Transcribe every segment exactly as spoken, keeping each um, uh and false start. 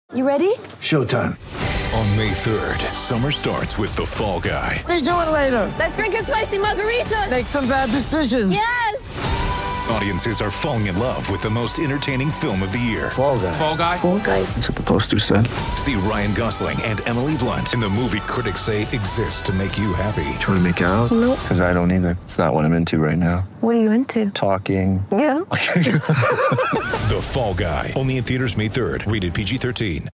You ready? Showtime. On May third, summer starts with The Fall Guy. Let's do it later. Let's drink a spicy margarita. Make some bad decisions. Yes! Audiences are falling in love with the most entertaining film of the year. Fall Guy. Fall Guy? Fall Guy. That's what the poster said. See Ryan Gosling and Emily Blunt in the movie critics say exists to make you happy. Trying to make it out? Nope. Because I don't either. It's not what I'm into right now. What are you into? Talking. Yeah. The Fall Guy. Only in theaters May third. Rated P G thirteen.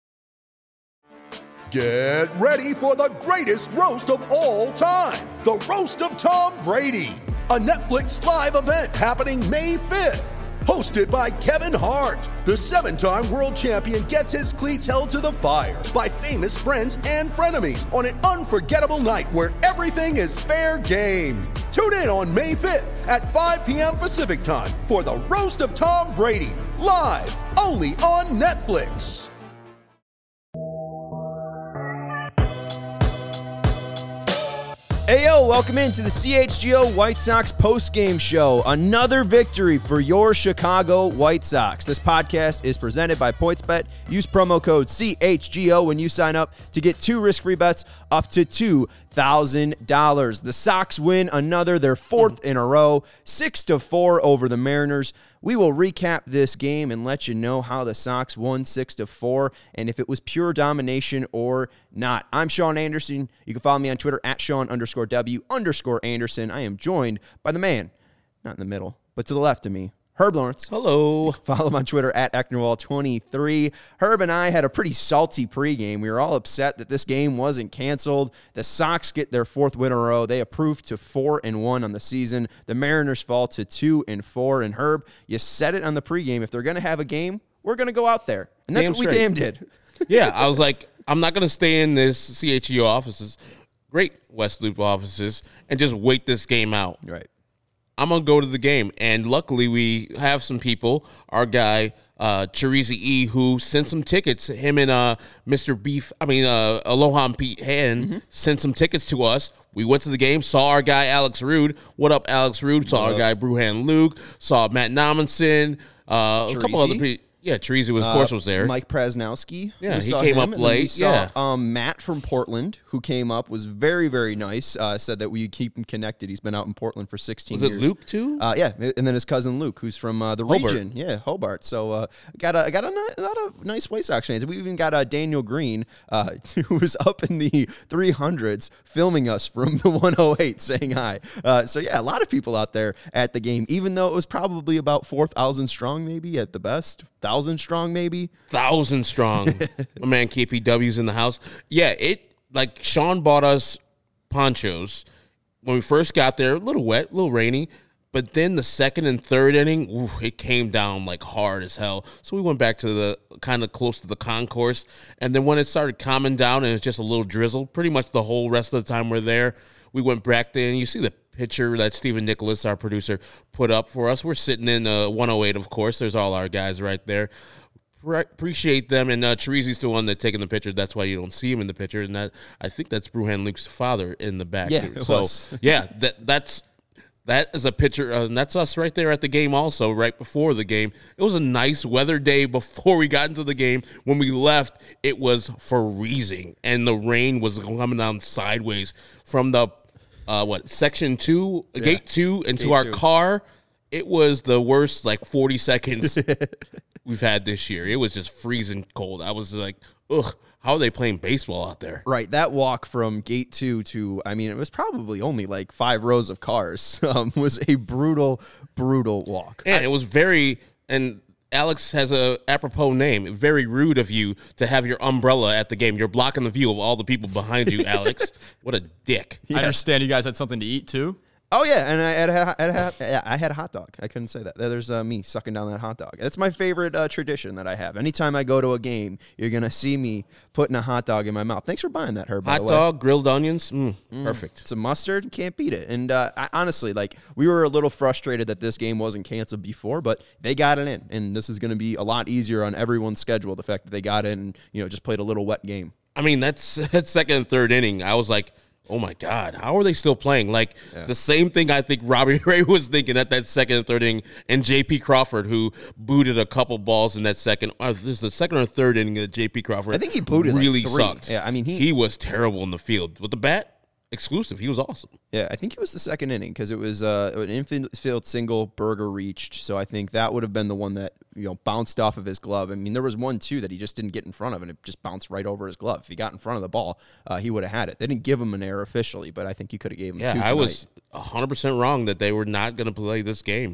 Get ready for the greatest roast of all time. The Roast of Tom Brady. A Netflix live event happening May fifth. Hosted by Kevin Hart. The seven-time world champion gets his cleats held to the fire by famous friends and frenemies on an unforgettable night where everything is fair game. Tune in on May fifth at five p.m. Pacific time for the Roast of Tom Brady. Live only on Netflix. Hey, yo, welcome into the C H G O White Sox postgame show. Another victory for your Chicago White Sox. This podcast is presented by PointsBet. Use promo code C H G O when you sign up to get two risk-free bets up to two thousand dollars. The Sox win another, their fourth in a row, six to four over the Mariners. We will recap this game and let you know how the Sox won six to four and if it was pure domination or not. I'm Sean Anderson. You can follow me on Twitter at Sean underscore W underscore Anderson. I am joined by the man, not in the middle, but to the left of me, Herb Lawrence. Hello. Follow him on Twitter at Ecknerwall twenty-three. Herb and I had a pretty salty pregame. We were all upset that this game wasn't canceled. The Sox get their fourth win in a row. They improved to four and one on the season. The Mariners fall to two and four. And Herb, you said it on the pregame. If they're going to have a game, we're going to go out there. And that's Damn what we straight. damn did. Yeah, I was like, I'm not going to stay in this C H E O offices, great West Loop offices, and just wait this game out. Right. I'm going to go to the game. And luckily, we have some people, our guy, uh, Chirizi E, who sent some tickets. Him and uh, Mister Beef, I mean, uh, Aloha and Pete Hand mm-hmm. sent some tickets to us. We went to the game, saw our guy, Alex Rude. What up, Alex Rude? Saw what our guy, Bruhan Luke. Saw Matt Nominson. Uh, a couple other people. Yeah, Chirizi, was, of course, was there. Uh, Mike Prasnowski. Yeah, we he saw came him, up and late. We saw, yeah. um, Matt from Portland, who came up, was very, very nice. Uh, said that we keep him connected. He's been out in Portland for sixteen was years. Was it Luke, too? Uh, yeah, and then his cousin Luke, who's from uh, the Hobart. region. Yeah, Hobart. So uh, got a got a, ni- a lot of nice White Sox fans. We even got uh, Daniel Green, uh, who was up in the three hundreds, filming us from the one oh eight, saying hi. Uh, so, yeah, a lot of people out there at the game, even though it was probably about four thousand strong maybe at the best. one thousand strong maybe. Thousand strong. My man K P W's in the house. Yeah, it like Sean bought us ponchos when we first got there. A little wet, a little rainy, but then the second and third inning, ooh, it came down like hard as hell. So we went back to the kind of close to the concourse, and then when it started calming down and it's just a little drizzle, pretty much the whole rest of the time we're there, we went back there, and you see the picture that Stephen Nicholas, our producer, put up for us. We're sitting in uh, one oh eight, of course. There's all our guys right there. Pre- appreciate them, and uh, Chirizi's the one that's taking the picture. That's why you don't see him in the picture, and that I think that's Bruhan Luke's father in the back. Yeah, here. it so was. yeah, that that's that is a picture, uh, and that's us right there at the game. Also, right before the game, it was a nice weather day before we got into the game. When we left, it was freezing, and the rain was coming down sideways from the uh, what section two, yeah. gate two, into gate our two. car. It was the worst, like forty seconds. We've had this year. It was just freezing cold. I was like, ugh, how are they playing baseball out there? Right, that walk from gate two to, I mean, it was probably only like five rows of cars, um, was a brutal, brutal walk. And I, it was very, and Alex has a apropos name, very rude of you to have your umbrella at the game. You're blocking the view of all the people behind you, Alex. What a dick. I understand you guys had something to eat, too. Oh, yeah, and I had a, I had a, yeah, I had a hot dog. I couldn't say that. There's uh, me sucking down that hot dog. That's my favorite uh, tradition that I have. Anytime I go to a game, you're going to see me putting a hot dog in my mouth. Thanks for buying that, Herb, by Hot the way. dog, grilled onions, mm, Mm, perfect. Some mustard, can't beat it. And uh, I, honestly, like, we were a little frustrated that this game wasn't canceled before, but they got it in, and this is going to be a lot easier on everyone's schedule, the fact that they got it and, you know, just played a little wet game. I mean, that's, that's second and third inning. I was like, oh my God, how are they still playing? Like yeah. the same thing I think Robbie Ray was thinking at that second and third inning, and J P Crawford, who booted a couple balls in that second. Uh, this is the second or third inning that J P Crawford. I think he booted really like three. sucked. Yeah, I mean he he was terrible in the field with the bat. Exclusive. He was awesome. Yeah, I think it was the second inning because it was uh, an infield single Berger reached. So I think that would have been the one that, you know, bounced off of his glove. I mean, there was one, too, that he just didn't get in front of, and it just bounced right over his glove. If he got in front of the ball, uh, he would have had it. They didn't give him an error officially, but I think you could have gave him yeah, two I tonight. was one hundred percent wrong that they were not going to play this game.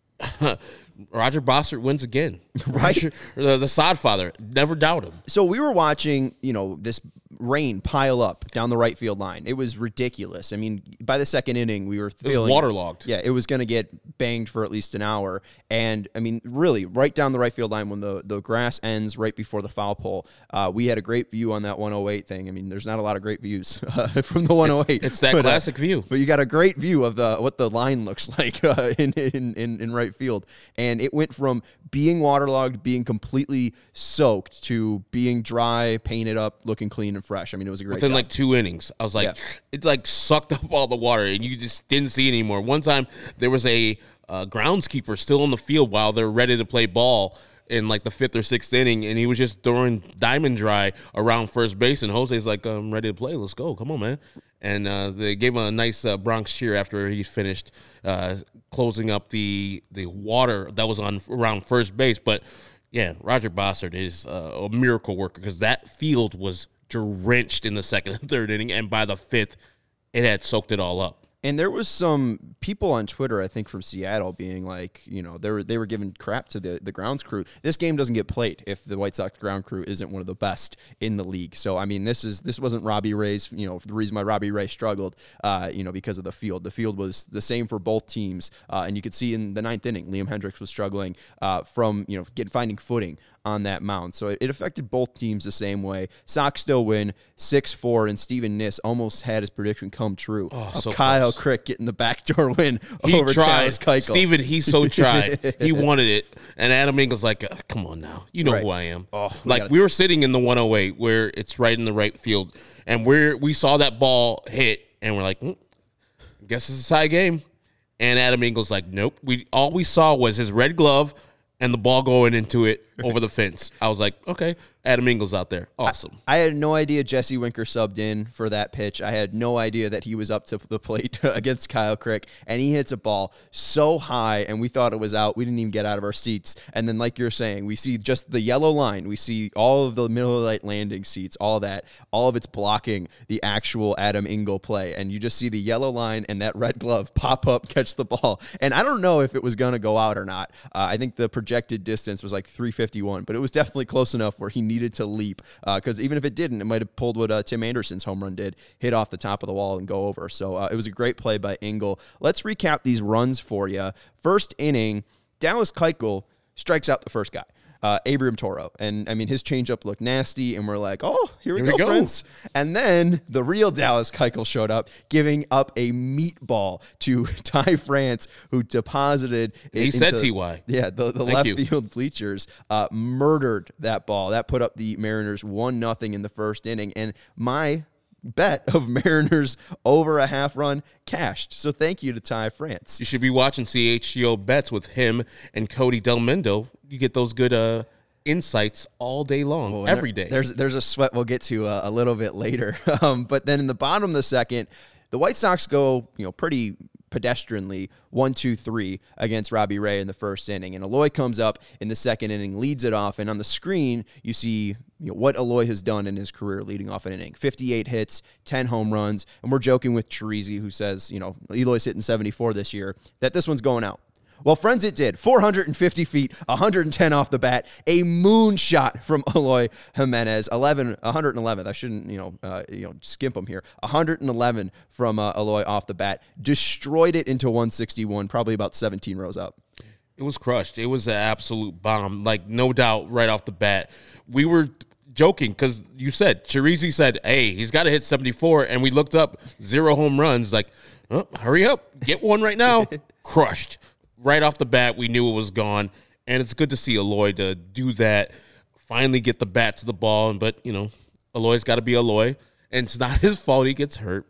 Roger Bossert wins again. Right? Roger, the, the Sodfather. Never doubt him. So we were watching, you know, this rain pile up down the right field line. It was ridiculous. I mean, by the second inning, we were feeling... It was waterlogged. Yeah, it was going to get banged for at least an hour. And, I mean, really, right down the right field line when the, the grass ends right before the foul pole, uh, we had a great view on that one oh eight thing. I mean, there's not a lot of great views uh, from the one oh eight. It's, it's that but, classic uh, view. But you got a great view of the what the line looks like uh, in, in, in, in right field. And it went from being waterlogged, being completely soaked, to being dry, painted up, looking clean and fresh. I mean, it was a great Within job. like two innings, I was like, yeah. it like sucked up all the water, and you just didn't see it anymore. One time, there was a uh, groundskeeper still on the field while they're ready to play ball in like the fifth or sixth inning, and he was just throwing diamond dry around first base, and Jose's like, I'm ready to play. Let's go. Come on, man. And uh, they gave him a nice uh, Bronx cheer after he finished uh, closing up the the water that was on around first base. But, yeah, Roger Bossert is uh, a miracle worker because that field was drenched in the second and third inning, and by the fifth, it had soaked it all up. And there was some people on Twitter, I think, from Seattle being like, you know, they were they were giving crap to the, the grounds crew. This game doesn't get played if the White Sox ground crew isn't one of the best in the league. So, I mean, this is this wasn't Robbie Ray's, you know, the reason why Robbie Ray struggled, uh, you know, because of the field. The field was the same for both teams. Uh, and you could see in the ninth inning, Liam Hendricks was struggling uh, from, you know, get, finding footing on that mound. So it, it affected both teams the same way. Sox still win six four, and Steven Niss almost had his prediction come true. Oh, of so Kyle close. Crick getting the backdoor win He over tried. Dallas Keuchel. Steven, he so tried. He wanted it. And Adam Engel's like, uh, come on now. You know Right. who I am. Oh, we like, gotta- we were sitting in the one oh eight where it's right in the right field, and we're, we saw that ball hit, and we're like, mm, guess it's a tie game. And Adam Engel's like, nope. We All we saw was his red glove and the ball going into it over the fence. I was like, okay, Adam Engel's out there. Awesome. I had no idea Jesse Winker subbed in for that pitch. I had no idea that he was up to the plate against Kyle Crick, and he hits a ball so high, and we thought it was out. We didn't even get out of our seats. And then, like you're saying, we see just the yellow line. We see all of the middle of the light landing seats, all that. All of it's blocking the actual Adam Engel play, and you just see the yellow line and that red glove pop up, catch the ball. And I don't know if it was going to go out or not. Uh, I think the projected distance was like three fifty-one, but it was definitely close enough where he needed to leap, because uh, even if it didn't, it might have pulled what uh, Tim Anderson's home run did, hit off the top of the wall and go over. So uh, it was a great play by Engel. Let's recap these runs for you. First inning, Dallas Keuchel strikes out the first guy, uh, Abraham Toro. And, I mean, his changeup looked nasty, and we're like, oh, here we, Here go, we go. friends. And then the real Dallas Keuchel showed up, giving up a meatball to Ty France, who deposited it He said into- T Y. Yeah, the, the Thank left you. field bleachers uh, murdered that ball. That put up the Mariners one nothing in the first inning. And my bet of Mariners over a half run cashed. So thank you to Ty France. You should be watching C H G O Bets with him and Cody Delmendo. You get those good uh, insights all day long, Well, every there- day. There's there's a sweat we'll get to uh, a little bit later. Um, but then in the bottom of the second, the White Sox go, you know, pretty pedestrianly one two three against Robbie Ray in the first inning, and Eloy comes up in the second inning, leads it off, and on the screen you see, you know, what Eloy has done in his career leading off an inning. fifty-eight hits, ten home runs, and we're joking with Chirizi, who says, you know, Eloy's hitting seventy-four this year, that this one's going out. Well, friends, it did. four hundred fifty feet, one hundred ten off the bat, a moonshot from Eloy Jimenez. eleven, one hundred eleven. I shouldn't, you know, uh, you know, skimp him here. one hundred eleven from uh, Eloy off the bat. Destroyed it into one sixty-one, probably about seventeen rows up. It was crushed. It was an absolute bomb. Like, no doubt, right off the bat. We were joking because you said, Chirizi said, hey, he's got to hit seventy-four, and we looked up zero home runs. Like, oh, hurry up, get one right now. Crushed. Right off the bat, we knew it was gone, and it's good to see Eloy to do that, finally get the bat to the ball. But, you know, Eloy's got to be Eloy, and it's not his fault he gets hurt.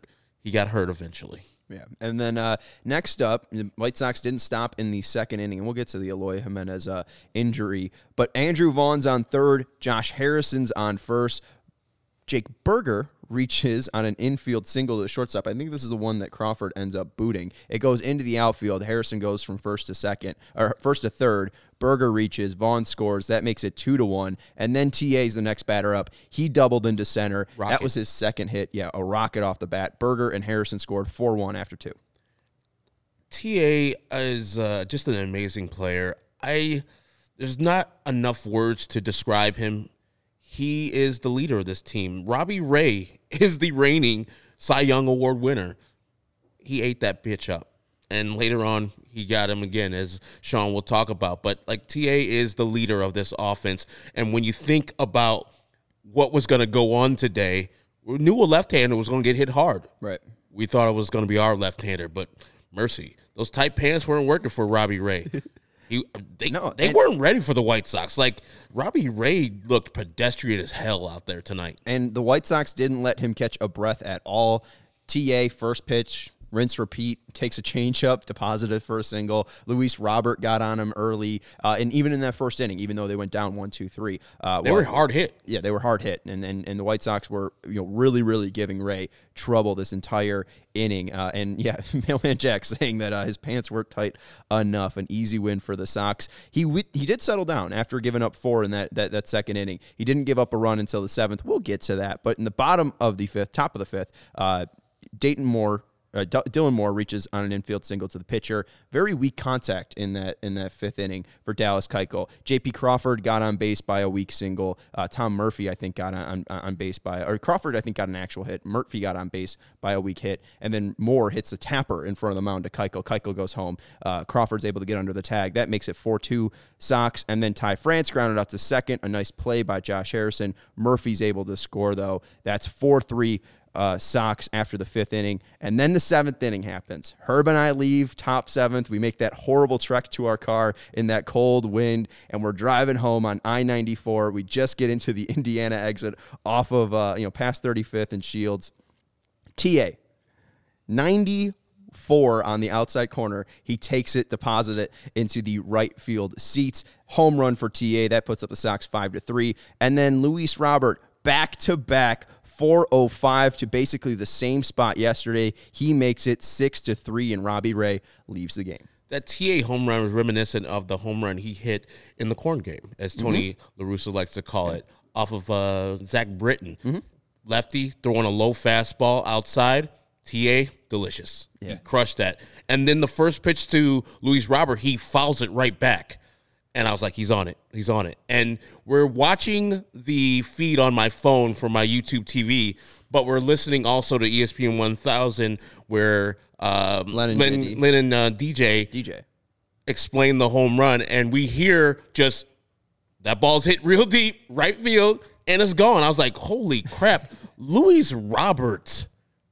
he got hurt eventually. Yeah, and then uh, next up, the White Sox didn't stop in the second inning, and we'll get to the Eloy Jimenez uh, injury. But Andrew Vaughn's on third, Josh Harrison's on first. Jake Berger reaches on an infield single to the shortstop. I think this is the one that Crawford ends up booting. It goes into the outfield. Harrison goes from first to second, or first to third. Berger reaches. Vaughn scores. That makes it two to one. And then T A's the next batter up. He doubled into center. Rocket. That was his second hit. Yeah, a rocket off the bat. Berger and Harrison scored four one after two. T A is uh, just an amazing player. I there's not enough words to describe him. He is the leader of this team. Robbie Ray is the reigning Cy Young Award winner. He ate that bitch up. And later on, he got him again, as Sean will talk about. But, like, T A is the leader of this offense. And when you think about what was going to go on today, we knew a left-hander was going to get hit hard. Right. We thought it was going to be our left-hander, but mercy. Those tight pants weren't working for Robbie Ray. He, they No, they and- weren't ready for the White Sox. Like, Robbie Ray looked pedestrian as hell out there tonight. And the White Sox didn't let him catch a breath at all. T A, first pitch, rinse, repeat, takes a changeup, deposited for a single. Luis Robert got on him early. Uh, and even in that first inning, even though they went down one, two, three. Uh, They well, were hard hit. Yeah, they were hard hit. And, and and the White Sox were, you know, really, really giving Ray trouble this entire inning. Uh, and, yeah, Mailman Jack saying that uh, his pants weren't tight enough. An easy win for the Sox. He w- he did settle down after giving up four in that, that, that second inning. He didn't give up a run until the seventh. We'll get to that. But in the bottom of the fifth, top of the fifth, uh, Dayton Moore Uh, D- Dylan Moore reaches on an infield single to the pitcher. Very weak contact in that in that fifth inning for Dallas Keuchel. J P Crawford got on base by a weak single. Uh, Tom Murphy, I think, got on, on on base by, or Crawford, I think, got an actual hit. Murphy got on base by a weak hit, and then Moore hits a tapper in front of the mound to Keuchel. Keuchel goes home. Uh, Crawford's able to get under the tag. That makes it four two Sox, and then Ty France grounded out to second. A nice play by Josh Harrison. Murphy's able to score, though. That's four three Uh, Sox after the fifth inning. And then the seventh inning happens. Herb and I leave top seventh. We make that horrible trek to our car in that cold wind, and we're driving home on I ninety-four. We just get into the Indiana exit off of, uh, you know, past thirty-fifth and Shields. T A, ninety-four on the outside corner. He takes it, deposits it into the right field seats. Home run for T A. That puts up the Sox five to three. And then Luis Robert, back-to-back four oh five to basically the same spot yesterday. He makes it six to three, and Robbie Ray leaves the game. That T A home run was reminiscent of the home run he hit in the corn game, as Tony mm-hmm. La Russa likes to call it, off of uh, Zach Britton. Mm-hmm. Lefty throwing a low fastball outside. T A, delicious. Yeah. He crushed that. And then the first pitch to Luis Robert, he fouls it right back. And I was like, he's on it. He's on it. And we're watching the feed on my phone from my YouTube T V, but we're listening also to E S P N one thousand where um, Lennon, Len, Len and uh, D J, D J explain the home run. And we hear just that ball's hit real deep, right field, and it's gone. I was like, holy crap. Luis Robert.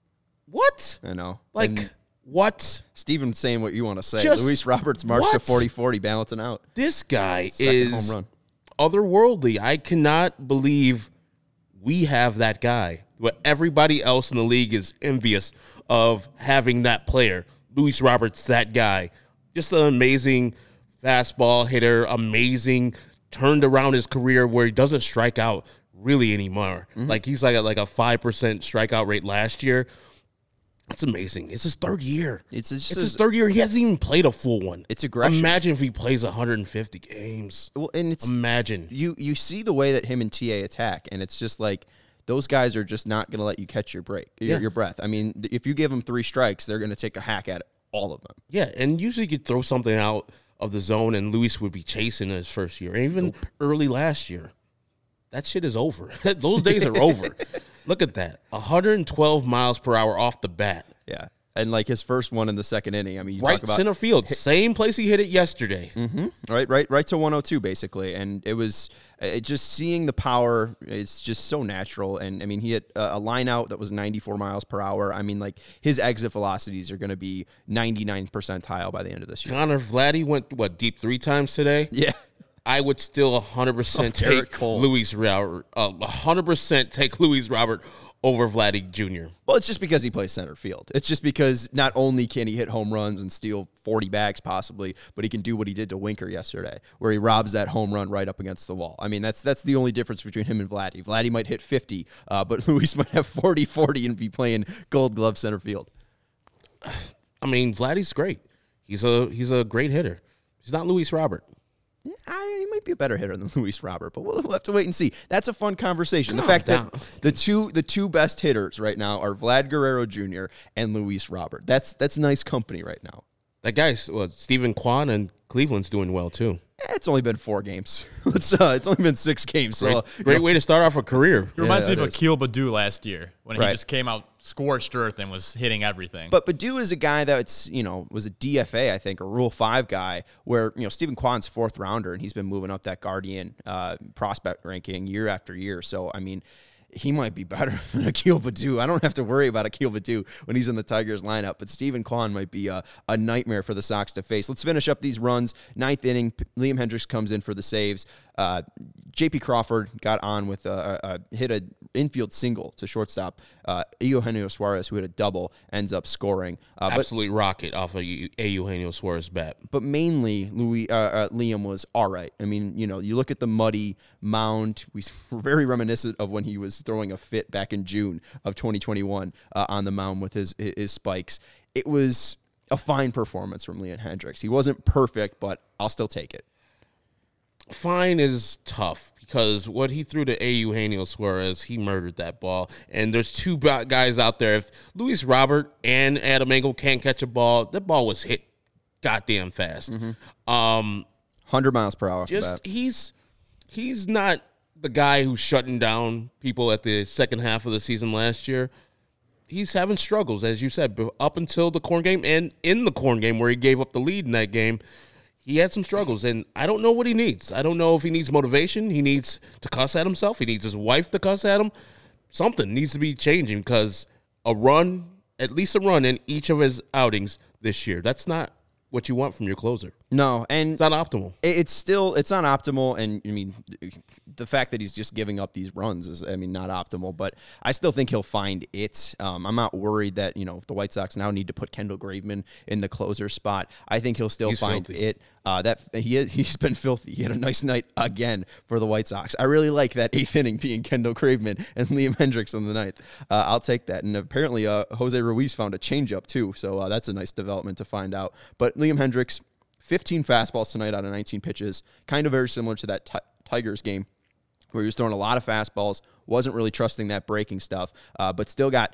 What? I know. Like, and what? Steven's saying what you want to say. Just Luis Roberts marched to what? forty forty, balancing out. This guy Second is home run. otherworldly. I cannot believe we have that guy. But everybody else in the league is envious of having that player. Luis Roberts, that guy. Just an amazing fastball hitter, amazing, turned around his career where he doesn't strike out really anymore. Mm-hmm. Like he's like a, like a five percent strikeout rate last year. That's amazing. It's his third year. It's, It's, just, his third year. He hasn't even played a full one. It's aggression. Imagine if he plays one hundred fifty games. Well, and it's Imagine. you you see the way that him and T A attack, and it's just like those guys are just not going to let you catch your break, your, Yeah. your breath. I mean, if you give them three strikes, they're going to take a hack at it, all of them. Yeah, and usually you could throw something out of the zone, and Luis would be chasing in his first year, and even nope. early last year. That shit is over. Those days are over. Look at that. one hundred twelve miles per hour off the bat. Yeah. And like his first one in the second inning. I mean, you right talk about center field, hit, same place he hit it yesterday. Mm-hmm. Right, right, right to one oh two basically, and it was it just seeing the power. It's just so natural, and I mean, he hit a, a line out that was ninety-four miles per hour. I mean, like his exit velocities are going to be ninety-nine percentile by the end of this year. Connor Vladdy went what deep three times today. Yeah. I would still one hundred percent Oh, Garrett take Cole. Luis Robert. Uh, one hundred percent take Luis Robert over Vladdy Junior Well, it's just because he plays center field. It's just because not only can he hit home runs and steal forty bags possibly, but he can do what he did to Winker yesterday, where he robs that home run right up against the wall. I mean, that's that's the only difference between him and Vladdy. Vladdy might hit fifty, uh, but Luis might have forty forty and be playing Gold Glove center field. I mean, Vladdy's great. He's a he's a great hitter. He's not Luis Robert. Yeah, I, he might be a better hitter than Luis Robert, but we'll, we'll have to wait and see. That's a fun conversation. Calm the fact down. that the two the two best hitters right now are Vlad Guerrero Junior and Luis Robert. That's that's nice company right now. That guy's well, Stephen Kwan and Cleveland's doing well too. Eh, it's only been four games. it's uh, it's only been six games. Great, So great way to start off a career. It reminds Yeah, me it of is. Akil Baddoo last year when Right. he just came out scorched earth and was hitting everything. But Baddoo is a guy that's, you know, was a D F A, I think, a Rule five guy, where, you know, Stephen Kwan's fourth rounder, and he's been moving up that Guardian uh, prospect ranking year after year. So, I mean, he might be better than Akil Baddoo. I don't have to worry about Akil Baddoo when he's in the Tigers lineup, but Stephen Kwan might be a, a nightmare for the Sox to face. Let's finish up these runs. Ninth inning, P- Liam Hendricks comes in for the saves. Uh, J P Crawford got on with a, a, a hit an infield single to shortstop. Uh, Eugenio Suarez, who hit a double, ends up scoring. Uh, but Absolute rocket off of a Eugenio Suarez bat. but mainly Louis, uh, uh, Liam was all right. I mean, you know, you look at the muddy mound. We were very reminiscent of when he was throwing a fit back in June of twenty twenty-one uh, on the mound with his his spikes. It was a fine performance from Liam Hendricks. He wasn't perfect, but I'll still take it. Fine is tough because what he threw to Eugenio Suarez, he murdered that ball. And there's two ba- guys out there. If Luis Robert and Adam Engel can't catch a ball, that ball was hit goddamn fast. Mm-hmm. Um, one hundred miles per hour. off the just bat. he's he's not the guy who's shutting down people at the second half of the season last year. He's having struggles, as you said, b- up until the Corn game and in the Corn game where he gave up the lead in that game. He had some struggles, and I don't know what he needs. I don't know if he needs motivation. He needs to cuss at himself. He needs his wife to cuss at him. Something needs to be changing because a run, at least a run in each of his outings this year, that's not what you want from your closer. No, and It's not optimal. it- it's still it's not optimal, and I mean the fact that he's just giving up these runs is I mean not optimal, but I still think he'll find it. Um, I'm not worried that you know the White Sox now need to put Kendall Graveman in the closer spot. I think he'll still He's find filthy. it. Uh, that he is, he's been filthy. He had a nice night again for the White Sox. I really like that eighth inning being Kendall Graveman and Liam Hendricks on the ninth. Uh, I'll take that. And apparently uh, Jose Ruiz found a changeup too, so uh, that's a nice development to find out. But Liam Hendricks, fifteen fastballs tonight out of nineteen pitches, kind of very similar to that t- Tigers game where he was throwing a lot of fastballs, wasn't really trusting that breaking stuff, uh, but still got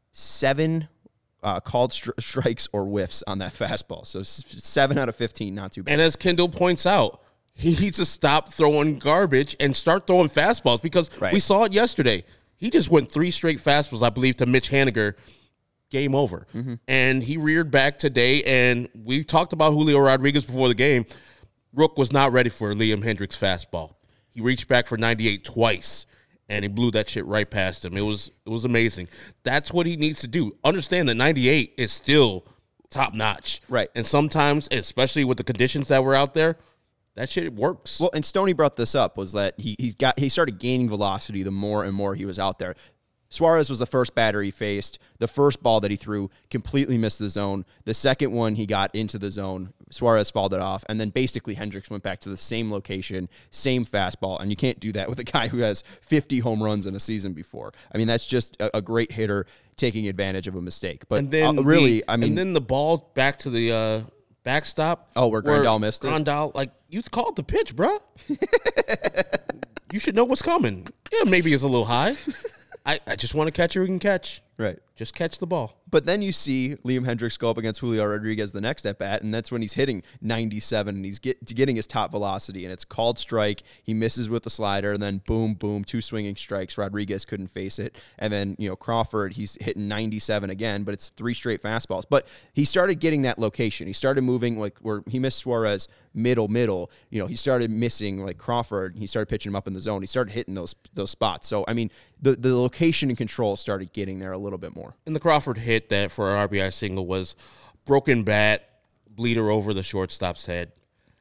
seven uh, called stri- strikes or whiffs on that fastball. So s- seven out of fifteen, not too bad. And as Kendall points out, he needs to stop throwing garbage and start throwing fastballs because Right. we saw it yesterday. He just went three straight fastballs, I believe, to Mitch Haniger. Game over. Mm-hmm. And he reared back today, and we talked about Julio Rodriguez before the game. Rook was not ready for Liam Hendricks' fastball. He reached back for ninety-eight twice, and he blew that shit right past him. It was it was amazing. That's what he needs to do. Understand that ninety-eight is still top-notch. Right. And sometimes, especially with the conditions that were out there, that shit works. Well, and Stoney brought this up, was that he he got he started gaining velocity the more and more he was out there. Suarez was the first batter he faced. The first ball that he threw completely missed the zone. The second one he got into the zone. Suarez fouled it off. And then basically Hendricks went back to the same location, same fastball. And you can't do that with a guy who has fifty home runs in a season before. I mean, that's just a, a great hitter taking advantage of a mistake. But and then uh, really, the, I mean, and then the ball back to the uh, backstop. Oh, where Grandal missed it? Grandal, like, you called the pitch, bro. You should know what's coming. Yeah, maybe it's a little high. I, I just want to catch who can catch. right. Just catch the ball. But then you see Liam Hendricks go up against Julio Rodriguez the next at bat, and that's when he's hitting ninety-seven and he's get, getting his top velocity, and it's called strike. He misses with the slider, and then boom, boom, two swinging strikes. Rodriguez couldn't face it, and then you know Crawford, he's hitting ninety-seven again, but it's three straight fastballs. But he started getting that location. He started moving like where he missed Suarez middle, middle. You know, he started missing like Crawford. He started pitching him up in the zone. He started hitting those those spots. So I mean, the the location and control started getting there a little bit more. And the Crawford hit that for an R B I single was broken bat, bleeder over the shortstop's head.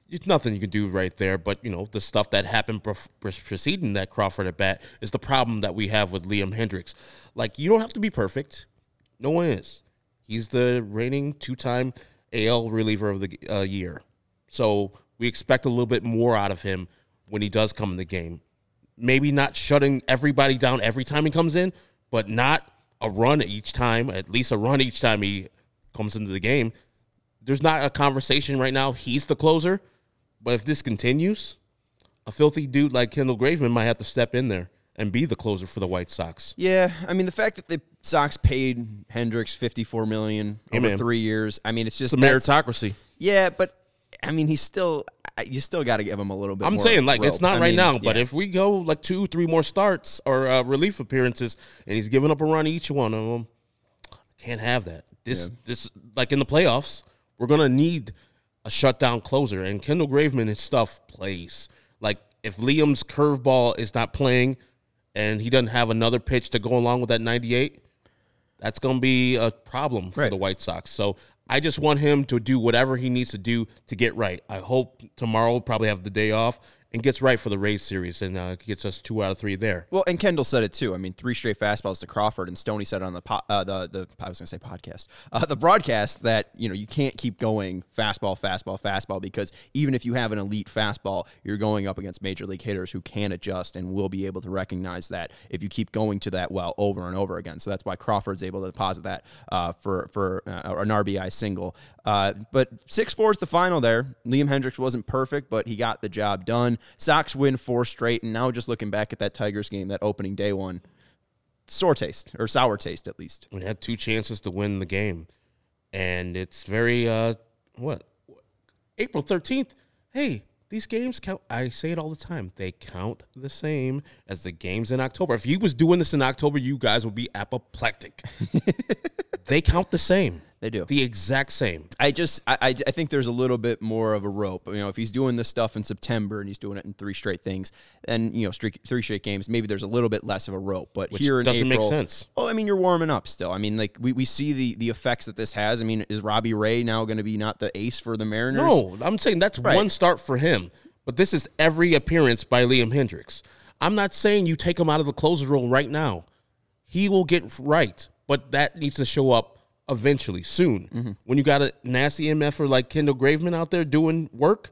There's nothing you can do right there. But, you know, the stuff that happened pre- pre- preceding that Crawford at bat is the problem that we have with Liam Hendriks. Like, you don't have to be perfect. No one is. He's the reigning two-time A L reliever of the uh, year. So we expect a little bit more out of him when he does come in the game. Maybe not shutting everybody down every time he comes in, but not a run each time, at least a run each time he comes into the game. There's not a conversation right now. He's the closer. But if this continues, a filthy dude like Kendall Graveman might have to step in there and be the closer for the White Sox. Yeah, I mean, the fact that the Sox paid Hendricks fifty-four million dollars over Amen. three years, I mean, it's just It's a meritocracy. Yeah, but I mean, he's still you still got to give him a little bit. I'm more saying, like, rope. it's not I right mean, now, but yeah. if we go like two, three more starts or uh, relief appearances, and he's giving up a run each one of them, can't have that. This, Yeah. this, like in the playoffs, we're gonna need a shutdown closer, and Kendall Graveman, his stuff plays. Like, if Liam's curveball is not playing, and he doesn't have another pitch to go along with that ninety-eight, that's gonna be a problem for Right. the White Sox. So I just want him to do whatever he needs to do to get right. I hope tomorrow we'll probably have the day off and gets right for the Rays series and uh, gets us two out of three there. Well, and Kendall said it too. I mean, three straight fastballs to Crawford, and Stoney said it on the po- uh, the the I was going to say podcast, uh, the broadcast that you know you can't keep going fastball, fastball, fastball because even if you have an elite fastball, you're going up against major league hitters who can adjust and will be able to recognize that if you keep going to that well over and over again. So that's why Crawford's able to deposit that uh, for for uh, an R B I single. Uh, but six four is the final there. Liam Hendriks wasn't perfect, but he got the job done. Sox win four straight, and now just looking back at that Tigers game, that opening day one, sore taste, or sour taste at least. We had two chances to win the game, and it's very, uh, what, April thirteenth, hey, these games count. I say it all the time. They count the same as the games in October. If you was doing this in October, you guys would be apoplectic. They count the same. They do. The exact same. I just, I, I I think there's a little bit more of a rope. You know, if he's doing this stuff in September and he's doing it in three straight things, and you know, streak, three straight games, maybe there's a little bit less of a rope. But Which here in doesn't make April, sense. Oh, I mean, you're warming up still. I mean, like we, we see the the effects that this has. I mean, is Robbie Ray now going to be not the ace for the Mariners? No, I'm saying that's Right. one start for him. But this is every appearance by Liam Hendriks. I'm not saying you take him out of the closer role right now. He will get right, but that needs to show up eventually, soon. Mm-hmm. When you got a nasty M F er like Kendall Graveman out there doing work,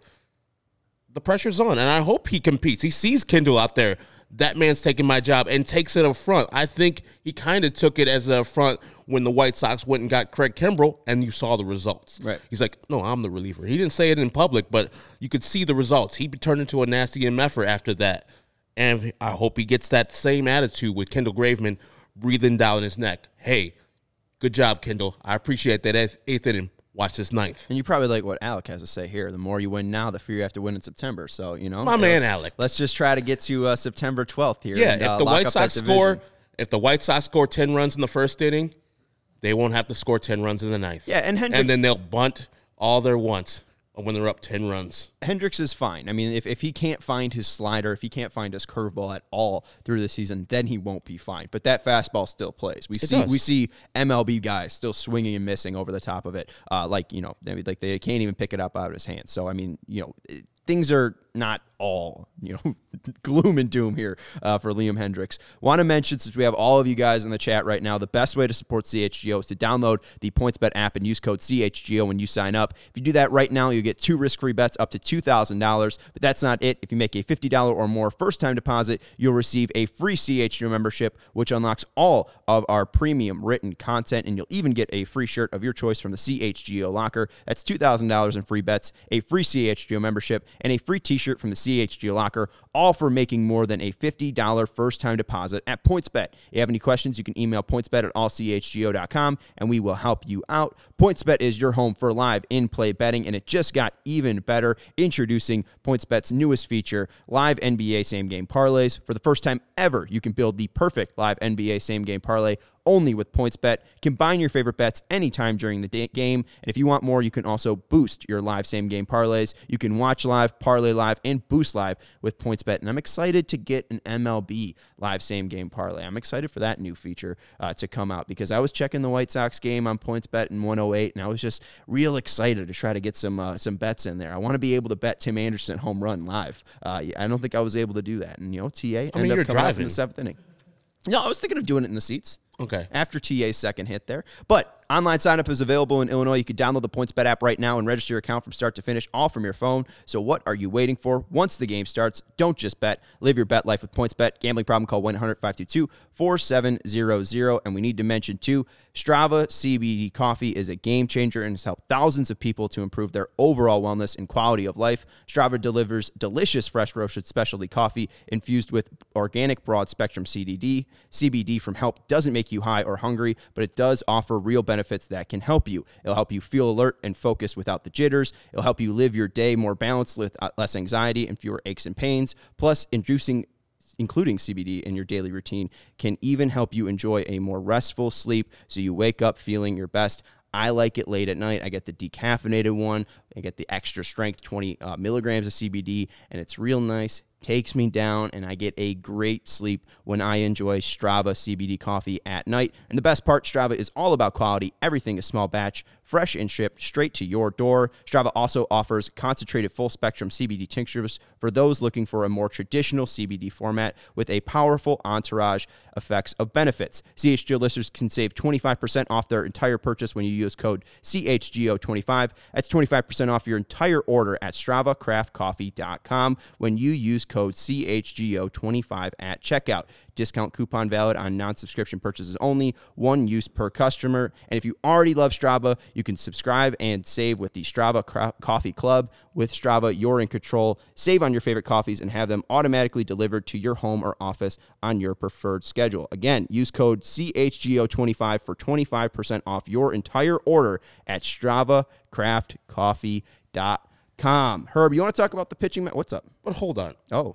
the pressure's on. And I hope he competes. He sees Kendall out there. That man's taking my job and takes it up front. I think he kind of took it as a front when the White Sox went and got Craig Kimbrell, and you saw the results. Right. He's like, no, I'm the reliever. He didn't say it in public, but you could see the results. He turned into a nasty M F er after that. And I hope he gets that same attitude with Kendall Graveman breathing down his neck. Hey, good job, Kendall. I appreciate that eighth, eighth inning. Watch this ninth. And you probably like what Alec has to say here. The more you win now, the fewer you have to win in September. So, you know. My man, let's, Alec. Let's just try to get to uh, September twelfth here. Yeah, and, if uh, the lock White up Sox that score, division. if the White Sox score ten runs in the first inning, they won't have to score ten runs in the ninth. Yeah, and Hendricks, And then they'll bunt all their once when they're up ten runs. Hendricks is fine. I mean, if, if he can't find his slider, if he can't find his curveball at all through the season, then he won't be fine. But that fastball still plays. We It see does. we see M L B guys still swinging and missing over the top of it. Uh, like, you know, like they can't even pick it up out of his hands. So, I mean, you know, it, things are not all, you know, gloom and doom here uh, for Liam Hendriks. Want to mention, since we have all of you guys in the chat right now, the best way to support C H G O is to download the PointsBet app and use code C H G O when you sign up. If you do that right now, you get two risk-free bets up to two thousand dollars. But that's not it. If you make a fifty dollars or more first-time deposit, you'll receive a free C H G O membership, which unlocks all of our premium written content, and you'll even get a free shirt of your choice from the C H G O locker. That's two thousand dollars in free bets, a free C H G O membership, and a free t-shirt from the C H G O locker, all for making more than a fifty dollars first-time deposit at PointsBet. If you have any questions, you can email pointsbet at all c h g o dot com, and we will help you out. PointsBet is your home for live in-play betting, and it just got even better. Introducing PointsBet's newest feature, live N B A same-game parlays. For the first time ever, you can build the perfect live N B A same-game parlay only with PointsBet. Combine your favorite bets anytime during the day- game. And if you want more, you can also boost your live same-game parlays. You can watch live, parlay live, and boost live with PointsBet. And I'm excited to get an M L B live same-game parlay. I'm excited for that new feature uh, to come out because I was checking the White Sox game on PointsBet in one oh eight, and I was just real excited to try to get some uh, some bets in there. I want to be able to bet Tim Anderson home run live. Uh, I don't think I was able to do that. And, you know, T A ended I mean, up you're coming out in driving. the seventh inning. No, I was thinking of doing it in the seats. Okay. After T A's second hit there. But online sign-up is available in Illinois. You can download the PointsBet app right now and register your account from start to finish, all from your phone. So what are you waiting for? Once the game starts, don't just bet. Live your bet life with PointsBet. Gambling problem, call one eight hundred five two two four seven zero zero. And we need to mention, too, Strava C B D coffee is a game changer and has helped thousands of people to improve their overall wellness and quality of life. Strava delivers delicious fresh roasted specialty coffee infused with organic broad spectrum C B D. C B D from hemp doesn't make you high or hungry, but it does offer real benefits that can help you. It'll help you feel alert and focused without the jitters. It'll help you live your day more balanced with less anxiety and fewer aches and pains. Plus, inducing including C B D in your daily routine, can even help you enjoy a more restful sleep so you wake up feeling your best. I like it late at night. I get the decaffeinated one. I get the extra strength twenty uh, milligrams of C B D, and it's real nice. Takes me down, and I get a great sleep when I enjoy Strava C B D coffee at night. And the best part, Strava is all about quality. Everything is small batch, fresh and shipped straight to your door. Strava also offers concentrated full-spectrum C B D tinctures for those looking for a more traditional C B D format with a powerful entourage effects of benefits. C H G O listeners can save twenty-five percent off their entire purchase when you use code C H G O twenty-five. That's twenty-five percent off your entire order at strava craft coffee dot com when you use code C H G O twenty-five at checkout. Discount coupon valid on non-subscription purchases only. One use per customer. And if you already love Strava, you can subscribe and save with the Strava Cra- Coffee Club. With Strava, you're in control. Save on your favorite coffees and have them automatically delivered to your home or office on your preferred schedule. Again, use code C H G O twenty-five for twenty-five percent off your entire order at strava craft coffee dot com. Herb, you want to talk about the pitching? Ma- What's up? But hold on. Oh.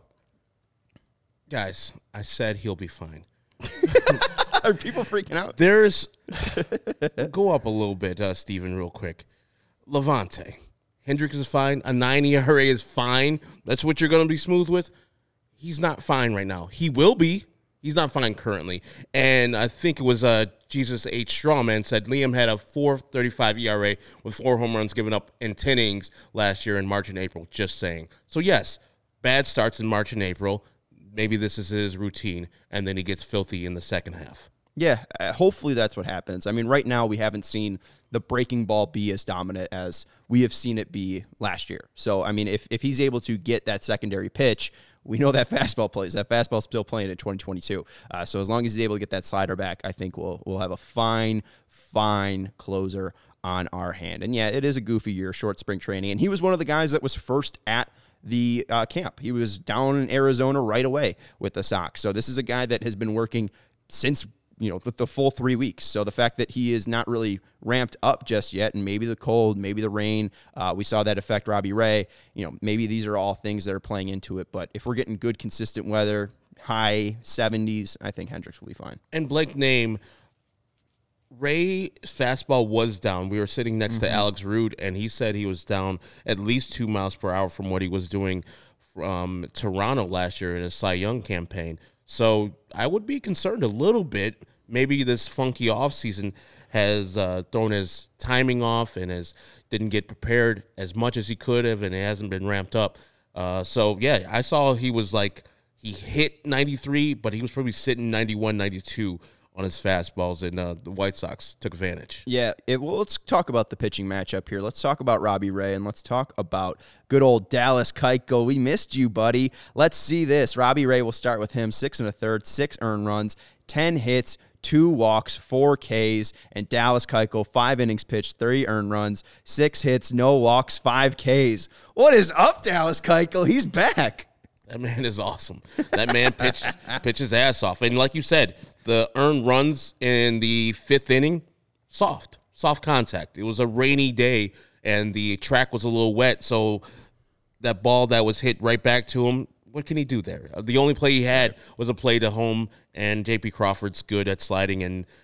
Guys, I said he'll be fine. Are people freaking out? There's go up a little bit, uh, Steven, real quick. Levante. Hendricks is fine. A nine E R A is fine. That's what you're going to be smooth with. He's not fine right now. He will be. He's not fine currently. And I think it was uh, Jesus H. Strawman said Liam had a four thirty-five E R A with four home runs given up in ten innings last year in March and April. Just saying. So, yes, bad starts in March and April. Maybe this is his routine, and then he gets filthy in the second half. Yeah, uh, hopefully that's what happens. I mean, right now we haven't seen the breaking ball be as dominant as we have seen it be last year. So, I mean, if, if he's able to get that secondary pitch, we know that fastball plays. That fastball's still playing in twenty twenty-two. Uh, so as long as he's able to get that slider back, I think we'll we'll have a fine, fine closer on our hand. And, yeah, it is a goofy year, short spring training. And he was one of the guys that was first at the uh, camp. He was down in Arizona right away with the Sox. So this is a guy that has been working since, you know, the, the full three weeks. So the fact that he is not really ramped up just yet, and maybe the cold, maybe the rain, uh, we saw that affect Robbie Ray. You know, maybe these are all things that are playing into it. But if we're getting good, consistent weather, high seventies, I think Hendricks will be fine. And blank name, Ray's fastball was down. We were sitting next mm-hmm. to Alex Rude, and he said he was down at least two miles per hour from what he was doing from Toronto last year in his Cy Young campaign. So I would be concerned a little bit. Maybe this funky offseason has uh, thrown his timing off and has didn't get prepared as much as he could have, and it hasn't been ramped up. Uh, so, yeah, I saw he was like he hit ninety-three, but he was probably sitting ninety-one, ninety-two on his fastballs, and uh, the White Sox took advantage. Yeah, it, well, let's talk about the pitching matchup here. Let's talk about Robbie Ray, and let's talk about good old Dallas Keuchel. We missed you, buddy. Let's see this. Robbie Ray, will start with him. Six and a third, six earned runs, ten hits, two walks, four Ks, and Dallas Keuchel, five innings pitched, three earned runs, six hits, no walks, five Ks. What is up, Dallas Keuchel? He's back. That man is awesome. That man pitched pitched his ass off. And like you said, the earned runs in the fifth inning, soft, soft contact. It was a rainy day, and the track was a little wet, so that ball that was hit right back to him, what can he do there? The only play he had was a play to home, and J P Crawford's good at sliding and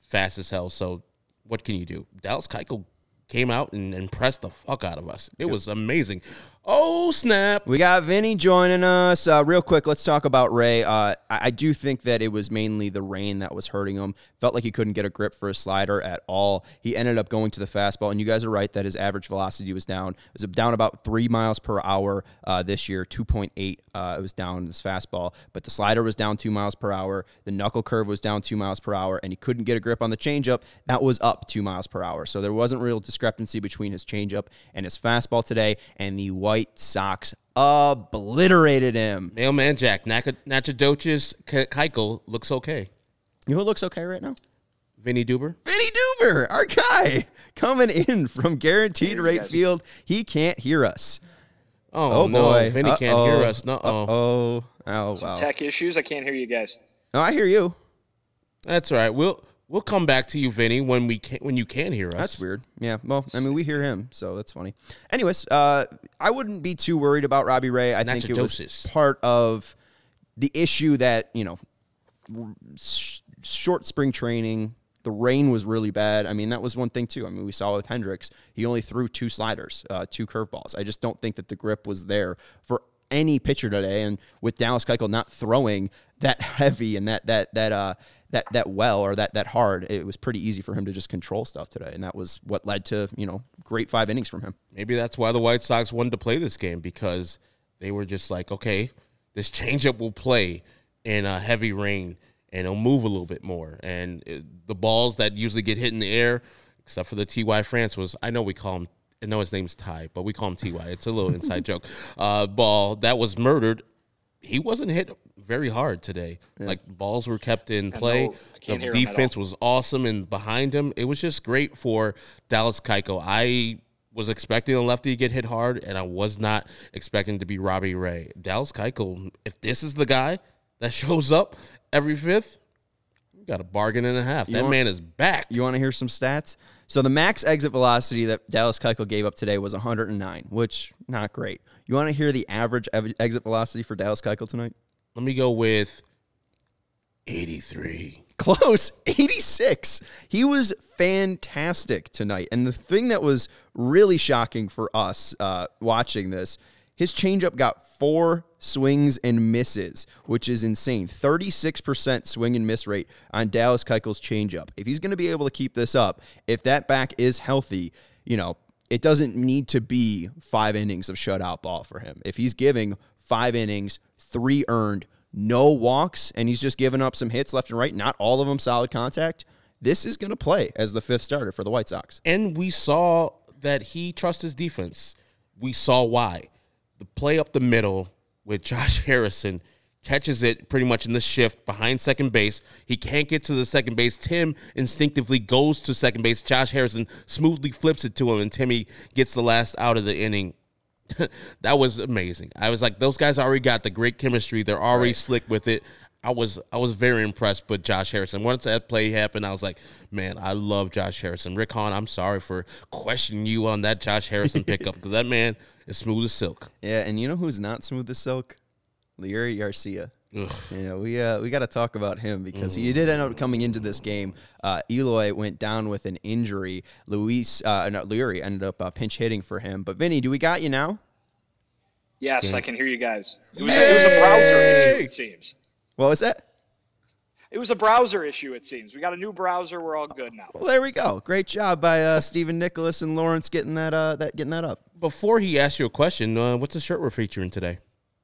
fast as hell. So what can you do? Dallas Keuchel came out and impressed the fuck out of us. It was amazing. Oh, snap. We got Vinny joining us. Uh, real quick, let's talk about Ray. Uh, I, I do think that it was mainly the rain that was hurting him. Felt like he couldn't get a grip for his slider at all. He ended up going to the fastball, and you guys are right that his average velocity was down. It was down about three miles per hour uh, this year, two point eight. Uh, it was down this fastball, but the slider was down two miles per hour. The knuckle curve was down two miles per hour, and he couldn't get a grip on the changeup. That was up two miles per hour. So there wasn't real discrepancy between his changeup and his fastball today, and the White Sox obliterated him. Mailman Jack, Nachadocious Keuchel looks okay. You know who looks okay right now? Vinny Duber. Vinny Duber, our guy, coming in from Guaranteed Rate Field. He can't hear us. Oh, oh no, boy. Vinny Uh-oh. can't hear us. No, oh, oh, Some wow. tech issues. I can't hear you guys. No, I hear you. That's all right. We'll we'll come back to you, Vinny, when we can, when you can hear us. That's weird. Yeah, well, I mean, we hear him, so that's funny. Anyways, uh, I wouldn't be too worried about Robbie Ray. I think it was Nachadocious. part of the issue that, you know, sh- short spring training, the rain was really bad. I mean, that was one thing, too. I mean, we saw with Hendricks, he only threw two sliders, uh, two curveballs. I just don't think that the grip was there for any pitcher today. And with Dallas Keuchel not throwing that heavy and that, that, that, uh, that that well or that that hard, it was pretty easy for him to just control stuff today, and that was what led to, you know, great five innings from him. Maybe that's why the White Sox wanted to play this game, because they were just like, okay, this changeup will play in a heavy rain and it'll move a little bit more, and it, the balls that usually get hit in the air, except for the T Y Francois, I know we call him, I know his name's Ty, but we call him T Y. It's a little inside joke. Uh, ball that was murdered. He wasn't hit very hard today. Yeah. Like, balls were kept in play. know, I the defense was awesome, and behind him, it was just great for Dallas Keuchel. I was expecting a lefty to get hit hard, and I was not expecting to be Robbie Ray. Dallas Keuchel, if this is the guy that shows up every fifth, we got a bargain and a half. You that want, man is back. You want to hear some stats? So the max exit velocity that Dallas Keuchel gave up today was one hundred nine, which not great. You want to hear the average ev- exit velocity for Dallas Keuchel tonight? Let me go with eighty-three. Close, eighty-six. He was fantastic tonight. And the thing that was really shocking for us uh, watching this, his changeup got four swings and misses, which is insane. thirty-six percent swing and miss rate on Dallas Keuchel's changeup. If he's going to be able to keep this up, if that back is healthy, you know, it doesn't need to be five innings of shutout ball for him. If he's giving five innings, three earned, no walks, and he's just giving up some hits left and right, not all of them solid contact, this is going to play as the fifth starter for the White Sox. And we saw that he trusts his defense. We saw why. The play up the middle with Josh Harrison catches it pretty much in the shift behind second base. He can't get to the second base. Tim instinctively goes to second base. Josh Harrison smoothly flips it to him, and Timmy gets the last out of the inning. That was amazing. I was like, those guys already got the great chemistry. They're already right. slick with it. I was I was very impressed with Josh Harrison. Once that play happened, I was like, man, I love Josh Harrison. Rick Hahn, I'm sorry for questioning you on that Josh Harrison pickup, because that man is smooth as silk. Yeah, and you know who's not smooth as silk? Leury Garcia. Ugh. You know, we uh, we got to talk about him, because mm. he did end up coming into this game. Uh, Eloy went down with an injury. Luis, uh, no, Leury ended up uh, pinch hitting for him. But Vinny, do we got you now? Yes, yeah. I can hear you guys. It was, a, it was a browser issue, it seems. What was that? It was a browser issue, it seems. We got a new browser. We're all good now. Well, there we go. Great job by uh, Stephen Nicholas and Lawrence getting that uh, that getting that up. Before he asks you a question, uh, what's the shirt we're featuring today?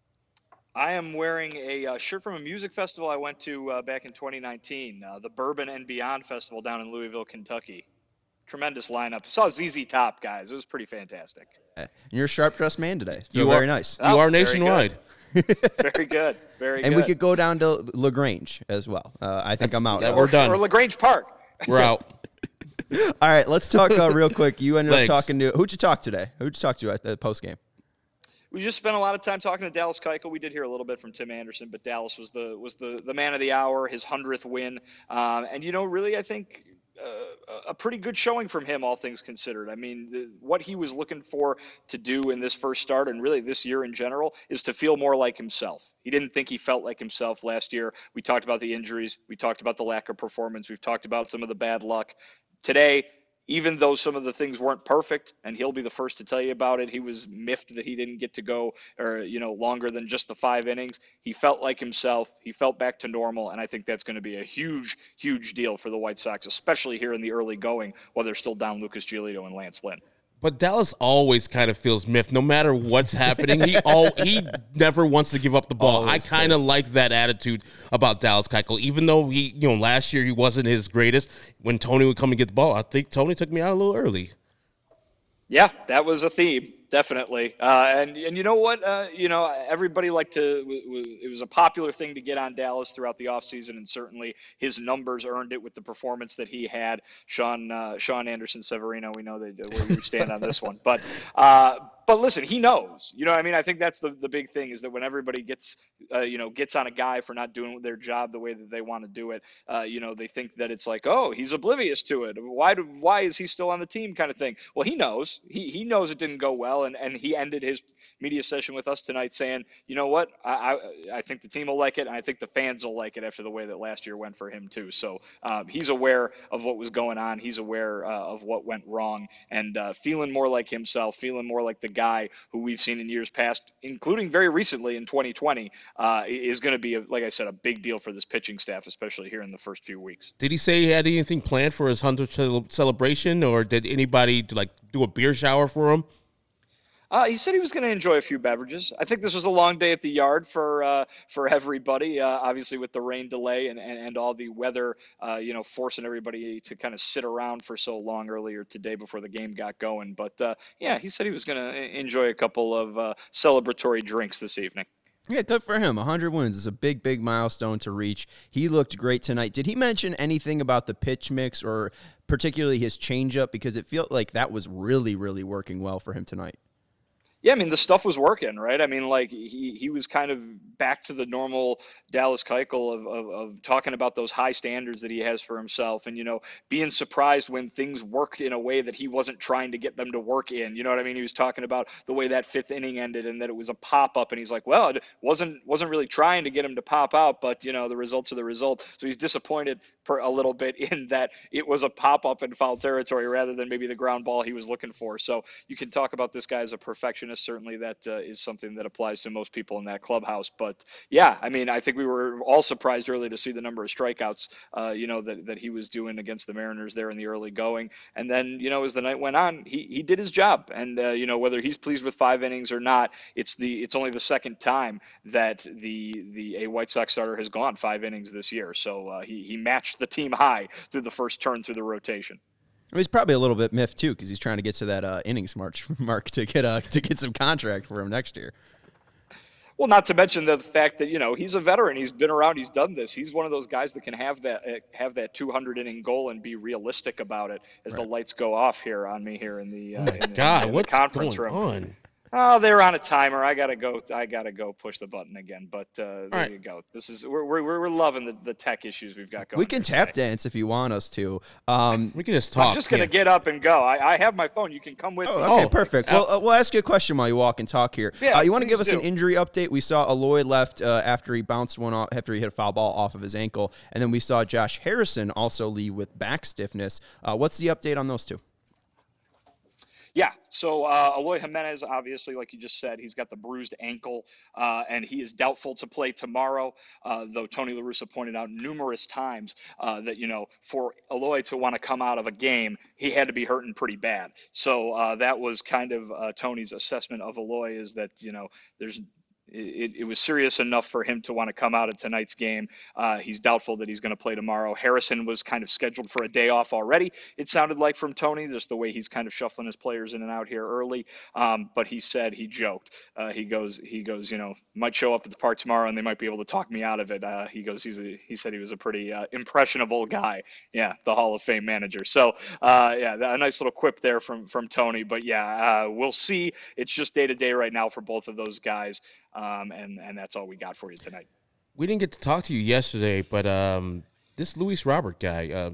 I am wearing a uh, shirt from a music festival I went to uh, back in twenty nineteen, uh, the Bourbon and Beyond Festival down in Louisville, Kentucky. Tremendous lineup. Saw Z Z Top, guys. It was pretty fantastic. And you're a sharp-dressed man today. Feel you very are, nice. You oh, are nationwide. Very good. Very and good. we could go down to LaGrange as well. Uh, I think That's, I'm out. That, we're done. Or LaGrange Park. We're out. All right, let's talk uh, real quick. You ended Thanks. up talking to – who'd you talk today? Who'd you talk to at the postgame? We just spent a lot of time talking to Dallas Keuchel. We did hear a little bit from Tim Anderson, but Dallas was the was the, the man of the hour, his hundredth win. Um, and, you know, really I think uh, a pretty good showing from him, all things considered. I mean, the, what he was looking for to do in this first start and really this year in general is to feel more like himself. He didn't think he felt like himself last year. We talked about the injuries. We talked about the lack of performance. We've talked about some of the bad luck. Today, even though some of the things weren't perfect, and he'll be the first to tell you about it, he was miffed that he didn't get to go or, you know, longer than just the five innings. He felt like himself. He felt back to normal, and I think that's going to be a huge, huge deal for the White Sox, especially here in the early going while they're still down Lucas Giolito and Lance Lynn. But Dallas always kind of feels miffed, no matter what's happening. He all he never wants to give up the ball. Always I kind of pissed. like that attitude about Dallas Keuchel. Even though he, you know, last year he wasn't his greatest. When Tony would come and get the ball, I think Tony took me out a little early. Yeah, that was a theme, definitely. Uh, and and you know what? Uh, you know, everybody liked to. W- w- it was a popular thing to get on Dallas throughout the offseason, and certainly his numbers earned it with the performance that he had. Sean uh, Sean Anderson Severino, we know that where you stand on this one, but. Uh, But listen, he knows. You know what I mean? I think that's the, the big thing is that when everybody gets, uh, you know, gets on a guy for not doing their job the way that they want to do it, uh, you know, they think that it's like, oh, he's oblivious to it. Why do, why is he still on the team kind of thing? Well, he knows. He he knows it didn't go well, and, and he ended his media session with us tonight saying, you know what, I, I I think the team will like it, and I think the fans will like it after the way that last year went for him too. So um, he's aware of what was going on. He's aware uh, of what went wrong, and uh, feeling more like himself, feeling more like the guy who we've seen in years past, including very recently in twenty twenty, uh, is going to be, a, like I said, a big deal for this pitching staff, especially here in the first few weeks. Did he say he had anything planned for his hundredth cel- celebration, or did anybody like do a beer shower for him? Uh, he said he was going to enjoy a few beverages. I think this was a long day at the yard for uh, for everybody, uh, obviously with the rain delay and, and, and all the weather, uh, you know, forcing everybody to kind of sit around for so long earlier today before the game got going. But, uh, yeah, he said he was going to enjoy a couple of uh, celebratory drinks this evening. Yeah, good for him. one hundred wins is a big, big milestone to reach. He looked great tonight. Did he mention anything about the pitch mix or particularly his changeup? Because it felt like that was really, really working well for him tonight. Yeah, I mean, the stuff was working, right? I mean, like, he, he was kind of back to the normal Dallas Keuchel of, of, of talking about those high standards that he has for himself and, you know, being surprised when things worked in a way that he wasn't trying to get them to work in. You know what I mean? He was talking about the way that fifth inning ended and that it was a pop-up, and he's like, well, it wasn't wasn't really trying to get him to pop out, but, you know, the results are the result. So he's disappointed per a little bit in that it was a pop-up in foul territory rather than maybe the ground ball he was looking for. So you can talk about this guy as a perfectionist. Certainly that uh, is something that applies to most people in that clubhouse. But yeah, I mean, I think we were all surprised early to see the number of strikeouts, uh, you know, that, that he was doing against the Mariners there in the early going. And then, you know, as the night went on, he, he did his job. And, uh, you know, whether he's pleased with five innings or not, it's the, it's only the second time that the, the, a White Sox starter has gone five innings this year. So uh, he, he matched the team high through the first turn through the rotation. He's probably a little bit miffed too because he's trying to get to that uh, innings march mark to get uh, to get some contract for him next year. Well, not to mention the fact that, you know, he's a veteran. He's been around. He's done this. He's one of those guys that can have that uh, have that two hundred inning goal and be realistic about it as right. the lights go off here on me here in the, uh, oh my in, God, in, in what's the conference going room. on? Oh, they're on a timer. I gotta go. I gotta go push the button again. But uh, there right. you go. This is we're we're we're loving the, the tech issues we've got going. We can tap today. dance if you want us to. Um, we can just talk. I'm just gonna yeah. get up and go. I, I have my phone. You can come with oh, me. okay, Oh, perfect. uh, well, uh, we'll ask you a question while you walk and talk here. Yeah, uh, you want to give us do. an injury update? We saw Aloy left uh, after he bounced one off, after he hit a foul ball off of his ankle, and then we saw Josh Harrison also leave with back stiffness. Uh, what's the update on those two? Yeah, so uh, Aloy Jimenez, obviously, like you just said, he's got the bruised ankle, uh, and he is doubtful to play tomorrow, uh, though Tony La Russa pointed out numerous times uh, that, you know, for Aloy to want to come out of a game, he had to be hurting pretty bad. So uh, that was kind of uh, Tony's assessment of Aloy is that, you know, there's It, it was serious enough for him to want to come out of tonight's game. Uh, he's doubtful that he's going to play tomorrow. Harrison was kind of scheduled for a day off already, it sounded like from Tony, just the way he's kind of shuffling his players in and out here early. Um, but he said, he joked. Uh, he goes, he goes, you know, might show up at the park tomorrow and they might be able to talk me out of it. Uh, he goes, he's a, he said he was a pretty uh, impressionable guy. Yeah, the Hall of Fame manager. So, uh, yeah, a nice little quip there from, from Tony. But, yeah, uh, we'll see. It's just day-to-day right now for both of those guys. Um, and, and that's all we got for you tonight. We didn't get to talk to you yesterday, but um, this Luis Robert guy, uh,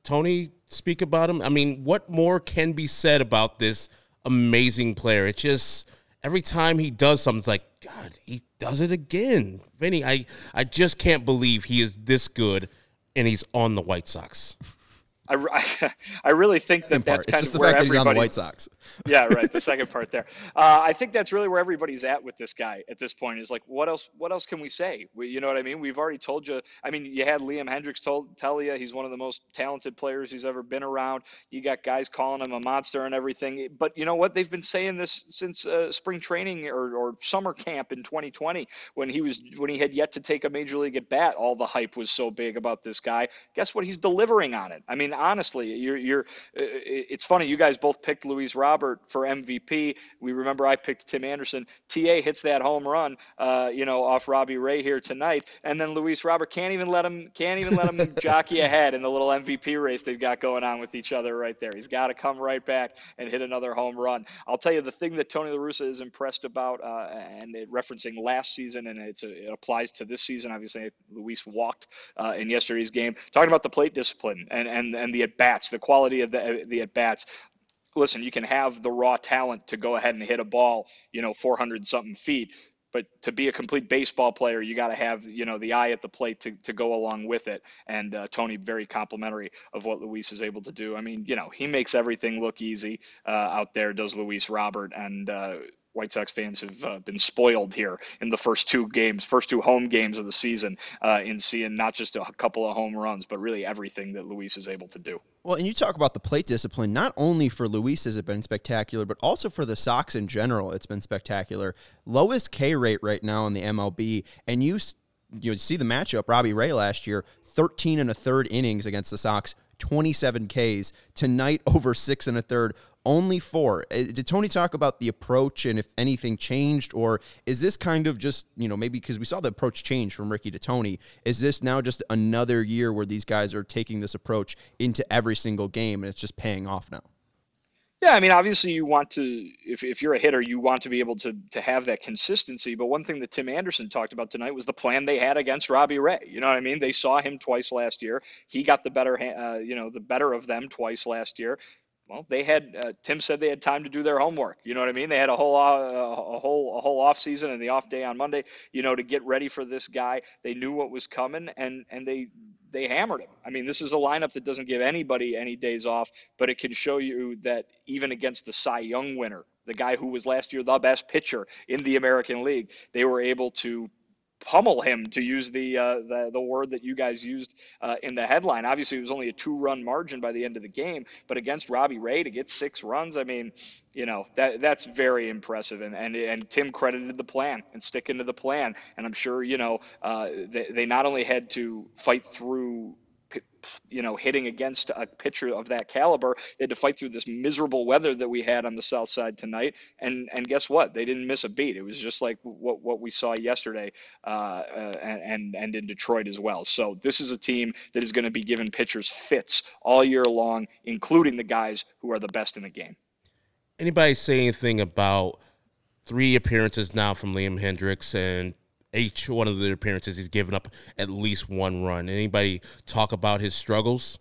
Tony speak about him? I mean, what more can be said about this amazing player? It just, every time he does something, it's like, God, he does it again. Vinny, I, I just can't believe he is this good and he's on the White Sox. I, I, I really think that that's kind it's just of the where fact that he's on the everybody- White Sox. Yeah, right. The second part there. Uh, I think that's really where everybody's at with this guy at this point. Is like, what else? What else can we say? We, you know what I mean? We've already told you. I mean, you had Liam Hendriks told tell you he's one of the most talented players he's ever been around. You got guys calling him a monster and everything. But you know what? They've been saying this since uh, spring training or, or summer camp in twenty twenty when he was when he had yet to take a major league at bat. All the hype was so big about this guy. Guess what? He's delivering on it. I mean, honestly, you're you're. Uh, it's funny. You guys both picked Luis Robert for M V P. We remember I picked Tim Anderson. T A hits that home run, uh, you know, off Robbie Ray here tonight, and then Luis Robert can't even let him can't even let him jockey ahead in the little M V P race they've got going on with each other right there. He's got to come right back and hit another home run. I'll tell you the thing that Tony La Russa is impressed about, uh, and it, referencing last season, and it's a, it applies to this season. Obviously, Luis walked uh, in yesterday's game. Talking about the plate discipline and and and the at bats, the quality of the the at bats. Listen, you can have the raw talent to go ahead and hit a ball, you know, four hundred something feet, but to be a complete baseball player, you got to have, you know, the eye at the plate to, to go along with it. And uh, Tony, very complimentary of what Luis is able to do. I mean, you know, he makes everything look easy uh, out there, does Luis Robert, and uh, White Sox fans have uh, been spoiled here in the first two games, first two home games of the season uh, in seeing not just a couple of home runs, but really everything that Luis is able to do. Well, and you talk about the plate discipline, not only for Luis has it been spectacular, but also for the Sox in general, it's been spectacular. Lowest K rate right now in the M L B, and you you see the matchup, Robbie Ray last year, thirteen and a third innings against the Sox, twenty-seven Ks. Tonight, over six and a third, only four. Did Tony talk about the approach and if anything changed, or is this kind of just, you know, maybe because we saw the approach change from Ricky to Tony, is this now just another year where these guys are taking this approach into every single game and it's just paying off now? Yeah, I mean, obviously you want to, if, if you're a hitter, you want to be able to to have that consistency. But one thing that Tim Anderson talked about tonight was the plan they had against Robbie Ray. You know what I mean? They saw him twice last year. He got the better, uh, you know, the better of them twice last year. Well, they had, uh, Tim said they had time to do their homework. You know what I mean? They had a whole, uh, a whole, a whole off season and the off day on Monday, you know, to get ready for this guy. They knew what was coming and, and they, they hammered him. I mean, this is a lineup that doesn't give anybody any days off, but it can show you that even against the Cy Young winner, the guy who was last year the best pitcher in the American League, they were able to pummel him, to use the uh, the, the word that you guys used uh, in the headline. Obviously, it was only a two-run margin by the end of the game, but against Robbie Ray to get six runs, I mean, you know, that that's very impressive. And and, and Tim credited the plan and sticking to the plan. And I'm sure, you know, uh, they, they not only had to fight through, you know, hitting against a pitcher of that caliber, they had to fight through this miserable weather that we had on the south side tonight. And and guess what? They didn't miss a beat. It was just like what what we saw yesterday uh, uh, and, and in Detroit as well. So this is a team that is going to be giving pitchers fits all year long, including the guys who are the best in the game. Anybody say anything about three appearances now from Liam Hendriks, and each one of the appearances he's given up at least one run? Anybody talk about his struggles?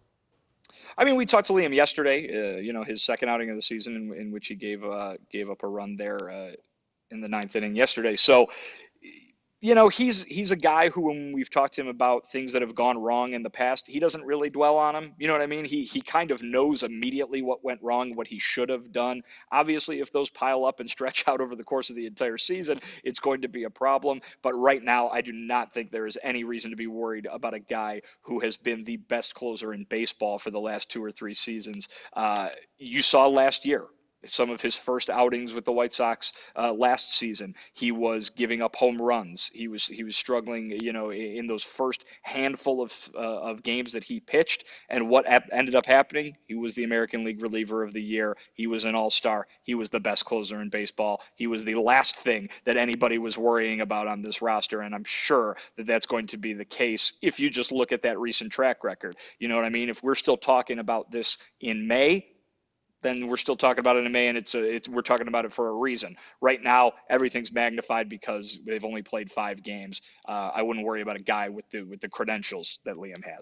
I mean, we talked to Liam yesterday, uh, you know, his second outing of the season in, in which he gave uh, gave up a run there uh, in the ninth inning yesterday. So, you know, he's he's a guy who, when we've talked to him about things that have gone wrong in the past, he doesn't really dwell on them. You know what I mean? He he kind of knows immediately what went wrong, what he should have done. Obviously, if those pile up and stretch out over the course of the entire season, it's going to be a problem. But right now, I do not think there is any reason to be worried about a guy who has been the best closer in baseball for the last two or three seasons. Uh, you saw last year, some of his first outings with the White Sox uh, last season, he was giving up home runs. He was he was struggling, you know, in those first handful of uh, of games that he pitched. And what ap- ended up happening? He was the American League Reliever of the Year. He was an All-Star. He was the best closer in baseball. He was the last thing that anybody was worrying about on this roster. And I'm sure that that's going to be the case if you just look at that recent track record. You know what I mean? If we're still talking about this in May, then we're still talking about it in May, and it's, a, it's we're talking about it for a reason. Right now, everything's magnified because they've only played five games. Uh, I wouldn't worry about a guy with the with the credentials that Liam has.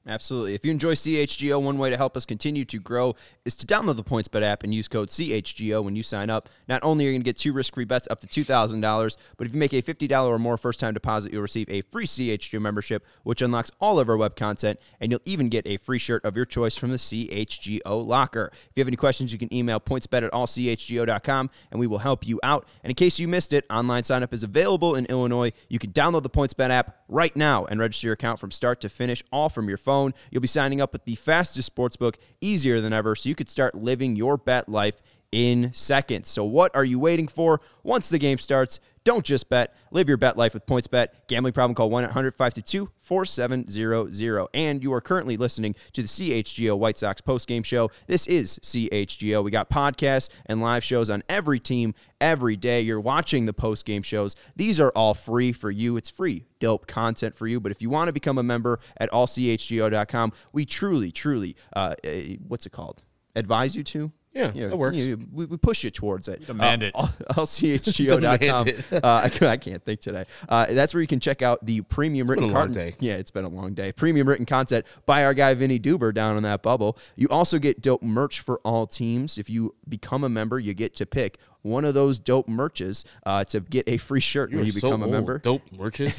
Absolutely. If you enjoy C H G O, one way to help us continue to grow is to download the PointsBet app and use code C H G O when you sign up. Not only are you going to get two risk-free bets up to two thousand dollars, but if you make a fifty dollars or more first-time deposit, you'll receive a free C H G O membership, which unlocks all of our web content, and you'll even get a free shirt of your choice from the C H G O locker. If you have any questions, you can email pointsbet at all c h g o dot com, and we will help you out. And in case you missed it, online sign-up is available in Illinois. You can download the PointsBet app right now and register your account from start to finish, all from your phone. You'll be signing up with the fastest sportsbook, easier than ever, so you could start living your bet life in seconds. So what are you waiting for? Once the game starts, don't just bet. Live your bet life with PointsBet. Gambling problem, call one eight hundred five two two four seven zero zero. And you are currently listening to the C H G O White Sox postgame show. This is C H G O. We got podcasts and live shows on every team every day. You're watching the postgame shows. These are all free for you. It's free, dope content for you. But if you want to become a member at all c h g o dot com, we truly, truly, uh, uh, what's it called? Advise you to? Yeah, you know, that works. You know, we, we push you towards it. Demand uh, it. all c h g o dot com. uh, I, I can't think today. Uh, that's where you can check out the premium It's written been a long content. day. Yeah, it's been a long day. Premium written content by our guy Vinny Duber down in that bubble. You also get dope merch for all teams. If you become a member, you get to pick one of those dope merches uh, to get a free shirt You when are you so become a old. member. Dope merches.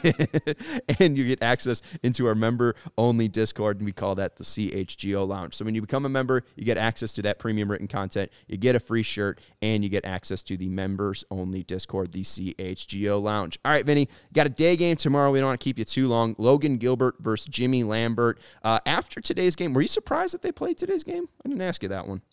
And you get access into our member-only Discord, and we call that the C H G O Lounge. So when you become a member, you get access to that premium written content, you get a free shirt, and you get access to the members-only Discord, the C H G O Lounge. All right, Vinny, got a day game tomorrow. We don't want to keep you too long. Logan Gilbert versus Jimmy Lambert. Uh, after today's game, were you surprised that they played today's game? I didn't ask you that one.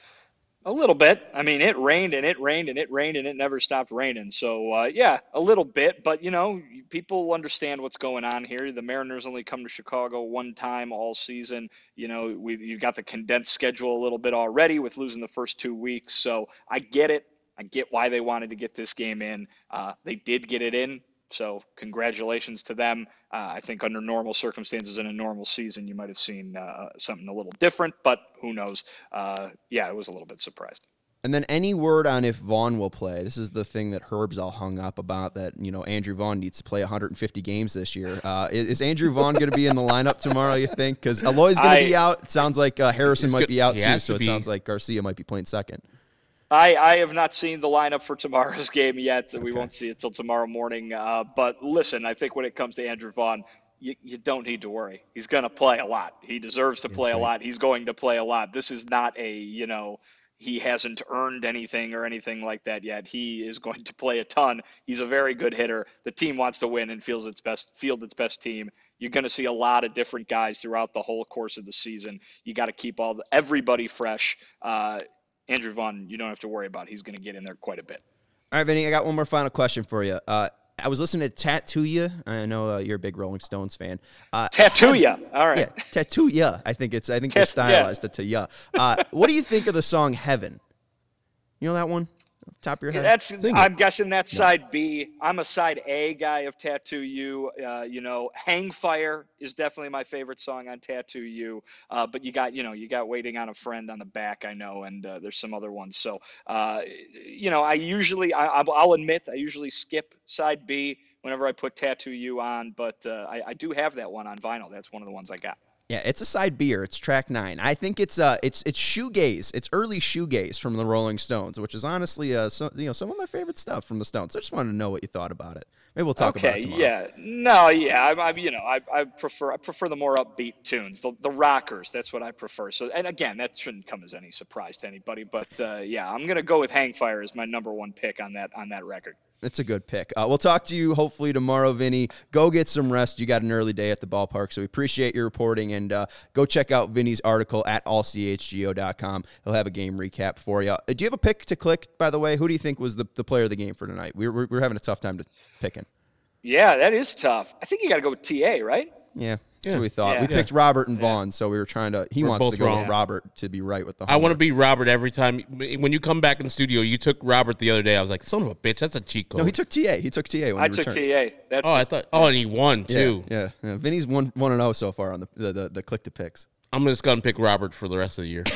A little bit. I mean, it rained and it rained and it rained and it never stopped raining. So, uh, yeah, a little bit. But, you know, people understand what's going on here. The Mariners only come to Chicago one time all season. You know, we you've got the condensed schedule a little bit already with losing the first two weeks. So I get it. I get why they wanted to get this game in. Uh, they did get it in. So congratulations to them. Uh, I think under normal circumstances in a normal season, you might have seen uh, something a little different, but who knows? Uh, yeah, I was a little bit surprised. And then any word on if Vaughn will play? This is the thing that Herb's all hung up about, that, you know, Andrew Vaughn needs to play one hundred fifty games this year. Uh, is, is Andrew Vaughn going to be in the lineup tomorrow, you think? Because Eloy's going to be out. It sounds like uh, Harrison He's might good. be out He too, has so to it be. sounds like Garcia might be playing second. I, I have not seen the lineup for tomorrow's game yet. We Okay. won't see it till tomorrow morning. Uh, but listen, I think when it comes to Andrew Vaughn, you, you don't need to worry. He's going to play a lot. He deserves to play a lot. He's going to play a lot. This is not a, you know, he hasn't earned anything or anything like that yet. He is going to play a ton. He's a very good hitter. The team wants to win and feels its best, field its best team. You're going to see a lot of different guys throughout the whole course of the season. You got to keep all the, everybody fresh. Uh, Andrew Vaughn, you don't have to worry about. He's going to get in there quite a bit. All right, Vinny, I got one more final question for you. Uh, I was listening to Tattoo Ya. I know uh, you're a big Rolling Stones fan. Uh, Tattoo Ya. All right. Yeah, Tattoo Ya. I think it's. I think they Tat- stylized it to Ya. Uh, what do you think of the song "Heaven"? You know that one? Off the top of your head? That's. Sing it. I'm guessing that's side B. I'm a side A guy of Tattoo You. Uh, you know, Hang Fire is definitely my favorite song on Tattoo You. Uh, but you got, you know, you got Waiting on a Friend on the back, I know, and uh, there's some other ones. So, uh, you know, I usually, I, I'll admit, I usually skip side B whenever I put Tattoo You on. But uh, I, I do have that one on vinyl. That's one of the ones I got. Yeah, it's a side beer. It's track nine. I think it's uh, it's it's shoegaze. It's early shoegaze from the Rolling Stones, which is honestly uh, so, you know, some of my favorite stuff from the Stones. I just wanted to know what you thought about it. Maybe we'll talk about it Okay, tomorrow. yeah, no, yeah, I, I, you know, I, I prefer, I prefer the more upbeat tunes, the the rockers. That's what I prefer. So, and again, that shouldn't come as any surprise to anybody. But uh, yeah, I'm gonna go with Hang Fire as my number one pick on that on that record. It's a good pick. Uh, we'll talk to you hopefully tomorrow, Vinny. Go get some rest. You got an early day at the ballpark, so we appreciate your reporting. And uh, go check out Vinny's article at all c h g o dot com. He'll have a game recap for you. Uh, do you have a pick to click, by the way? Who do you think was the, the player of the game for tonight? We were, we were having a tough time to picking. Yeah, that is tough. I think you got to go with T A, right? Yeah, that's Yeah. what we thought. Yeah. We picked Robert and Vaughn, so we were trying to – he We're wants both to go wrong. with Robert to be right with the I want to homework. be Robert every time. When you come back in the studio, you took Robert the other day. I was like, son of a bitch, that's a cheat code. No, he took T A. He took T A when I he took returned. T A. That's Oh, I thought. Oh, and he won Yeah, too. yeah, yeah. Vinny's one one and zero so far on the the, the the click to picks. I'm just gonna pick Robert for the rest of the year.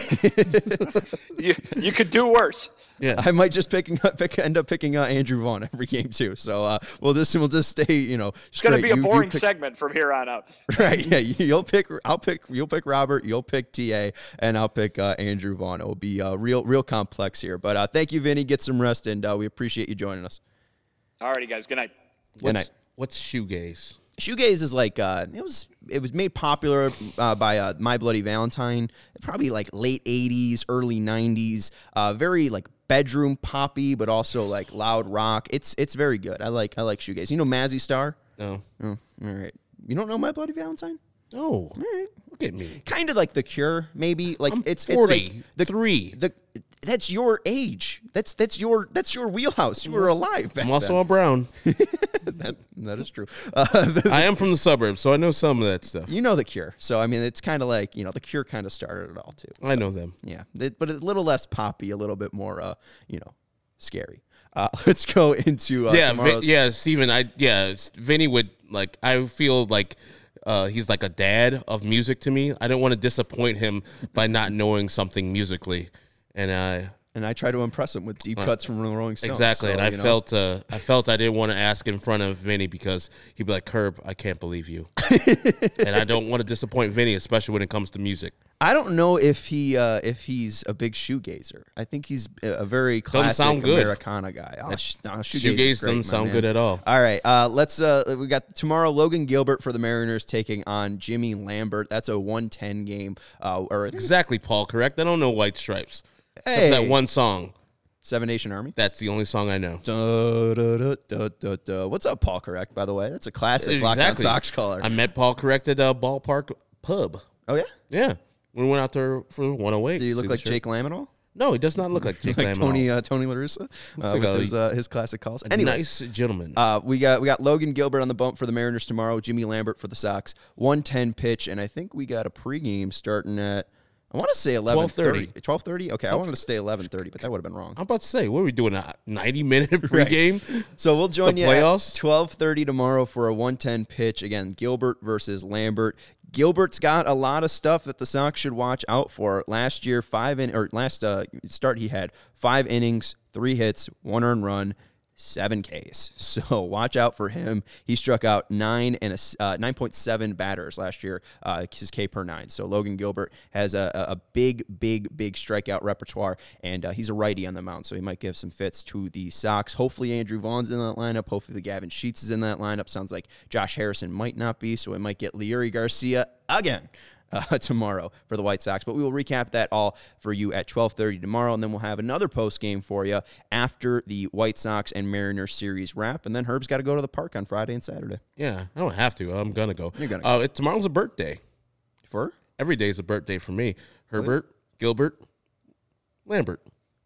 you you could do worse. Yeah, I might just picking up, pick, end up picking uh, Andrew Vaughn every game too. So uh, we'll just we'll just stay, you know, it's going to be a You- you boring pick- segment from here on out. Right? Yeah, you'll pick. I'll pick. You'll pick Robert. You'll pick T A, and I'll pick uh, Andrew Vaughn. It will be uh, real, real complex here. But uh, thank you, Vinny. Get some rest, and uh, we appreciate you joining us. Alrighty, guys. Good night. Good night. What's shoegaze? Shoegaze is like uh, it was it was made popular uh, by uh, My Bloody Valentine, probably like late eighties, early nineties. Uh, very like bedroom poppy, but also like loud rock. It's it's very good. I like I like shoegaze. You know Mazzy Star? No. Oh, all right. You don't know My Bloody Valentine? No. All right. Look at me. Kind of like The Cure, maybe. Like I'm it's forty. it's like the Three. The that's your age. That's that's your that's your wheelhouse. You were alive back I'm also then. a Brown. that that is true. Uh, the- I am from the suburbs, so I know some of that stuff. you know The Cure, so I mean it's kind of like you know The Cure kind of started it all too. I know them. Yeah, It- but a little less poppy, a little bit more, uh, you know, scary. Uh, let's go into uh, yeah, Vin, tomorrow's. yeah, Steven, I yeah, it's- Vinny would like. I feel like uh, he's like a dad of music to me. I don't want to disappoint him by not knowing something musically, and I. And I try to impress him with deep cuts from the Rolling Stones. Exactly, so, and I you know. felt uh, I felt I didn't want to ask in front of Vinny because he'd be like, "Curb, I can't believe you," and I don't want to disappoint Vinny, especially when it comes to music. I don't know if he uh, if he's a big shoegazer. I think he's a a very classic sound good. Americana guy. Oh, sh- no, shoegaze is Shoegaze great, doesn't my sound man. good at all. All right, uh, let's. Uh, we got tomorrow. Logan Gilbert for the Mariners taking on Jimmy Lambert. That's a one ten game. Uh, or Exactly, Paul. Correct. I don't know White Stripes. Except Hey. that one song. Seven Nation Army. That's the only song I know. Da, da, da, da, da, da. What's up, Paul Correct? By the way, that's a classic Locked On Sox caller. I met Paul Correct at a ballpark pub. Oh yeah. Yeah, we went out there for one oh eight. Do you look See the like shirt. Jake Lamb at all? No, he does not look like Jake Like Lamb. Tony at all. uh, Tony La Russa uh, like with a- his uh, his classic calls. A Anyways, nice gentleman. Uh, we got we got Logan Gilbert on the bump for the Mariners tomorrow. Jimmy Lambert for the Sox. one ten pitch, and I think we got a pregame starting at I want to say eleven thirty. twelve thirty? Okay, I wanted to stay eleven thirty, but that would have been wrong. I'm about to say, what are we doing? A ninety minute pregame? So we'll join The you playoffs? at twelve thirty tomorrow for a one ten pitch. Again, Gilbert versus Lambert. Gilbert's got a lot of stuff that the Sox should watch out for. Last year, five in or last uh, start he had five innings, three hits, one earned run, seven Ks. So watch out for him. He struck out nine and a uh, nine point seven batters last year. Uh, his K per nine. So Logan Gilbert has a, a big, big, big strikeout repertoire, and uh, he's a righty on the mound, so he might give some fits to the Sox. Hopefully Andrew Vaughn's in that lineup. Hopefully Gavin Sheets is in that lineup. Sounds like Josh Harrison might not be, so we might get Leury Garcia again. Uh, tomorrow for the White Sox. But we will recap that all for you at twelve thirty tomorrow, and then we'll have another post game for you after the White Sox and Mariners series wrap. And then Herb's got to go to the park on Friday and Saturday. Yeah, I don't have to. I'm going to go. You're gonna uh, it, tomorrow's a birthday. For? Every day is a birthday for me. Herbert, Gilbert, Lambert.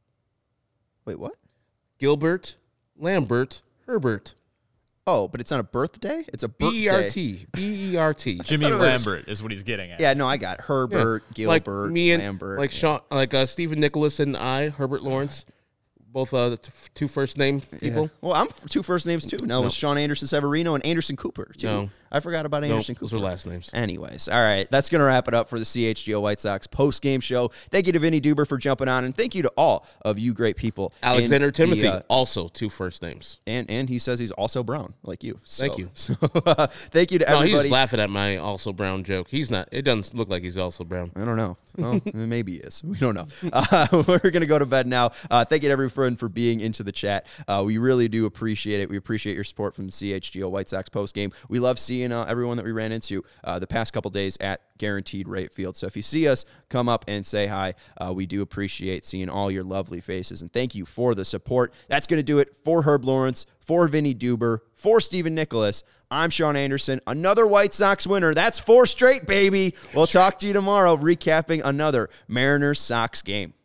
Wait, what? Gilbert, Lambert, Herbert. Oh, but it's not a birthday? It's a birthday. B E R T. B E R T. Jimmy thought it was- Lambert is what he's getting at. Yeah, no, I got it. Herbert, like Gilbert, me and Lambert. like yeah. Sean, like uh, Stephen Nicholas and I, Herbert Lawrence, both uh, the t- two first name people. Yeah. Well, I'm f- two first names too. No, it was Sean Anderson Severino and Anderson Cooper too. No. I forgot about No, Anderson those Cooper. are last names. Anyways, all right, that's going to wrap it up for the C H G O White Sox post-game show. Thank you to Vinny Duber for jumping on, and thank you to all of you great people. Alexander in the, Timothy, uh, also two first names. and and he says he's also brown, like you. So, Thank you. So, uh, thank you to No, he's everybody. laughing at my also brown joke. He's not. It doesn't look like he's also brown. I don't know. Well, maybe he is. We don't know. Uh, we're going to go to bed now. Uh, thank you to everyone for being into the chat. Uh, we really do appreciate it. We appreciate your support from the C H G O White Sox postgame. We love seeing uh, everyone that we ran into uh, the past couple days at Guaranteed Rate Field. So if you see us, come up and say hi. Uh, we do appreciate seeing all your lovely faces. And thank you for the support. That's going to do it for Herb Lawrence, for Vinny Duber, for Stephen Nicholas. I'm Sean Anderson, another White Sox winner. That's four straight, baby. We'll talk to you tomorrow, recapping another Mariners-Sox game.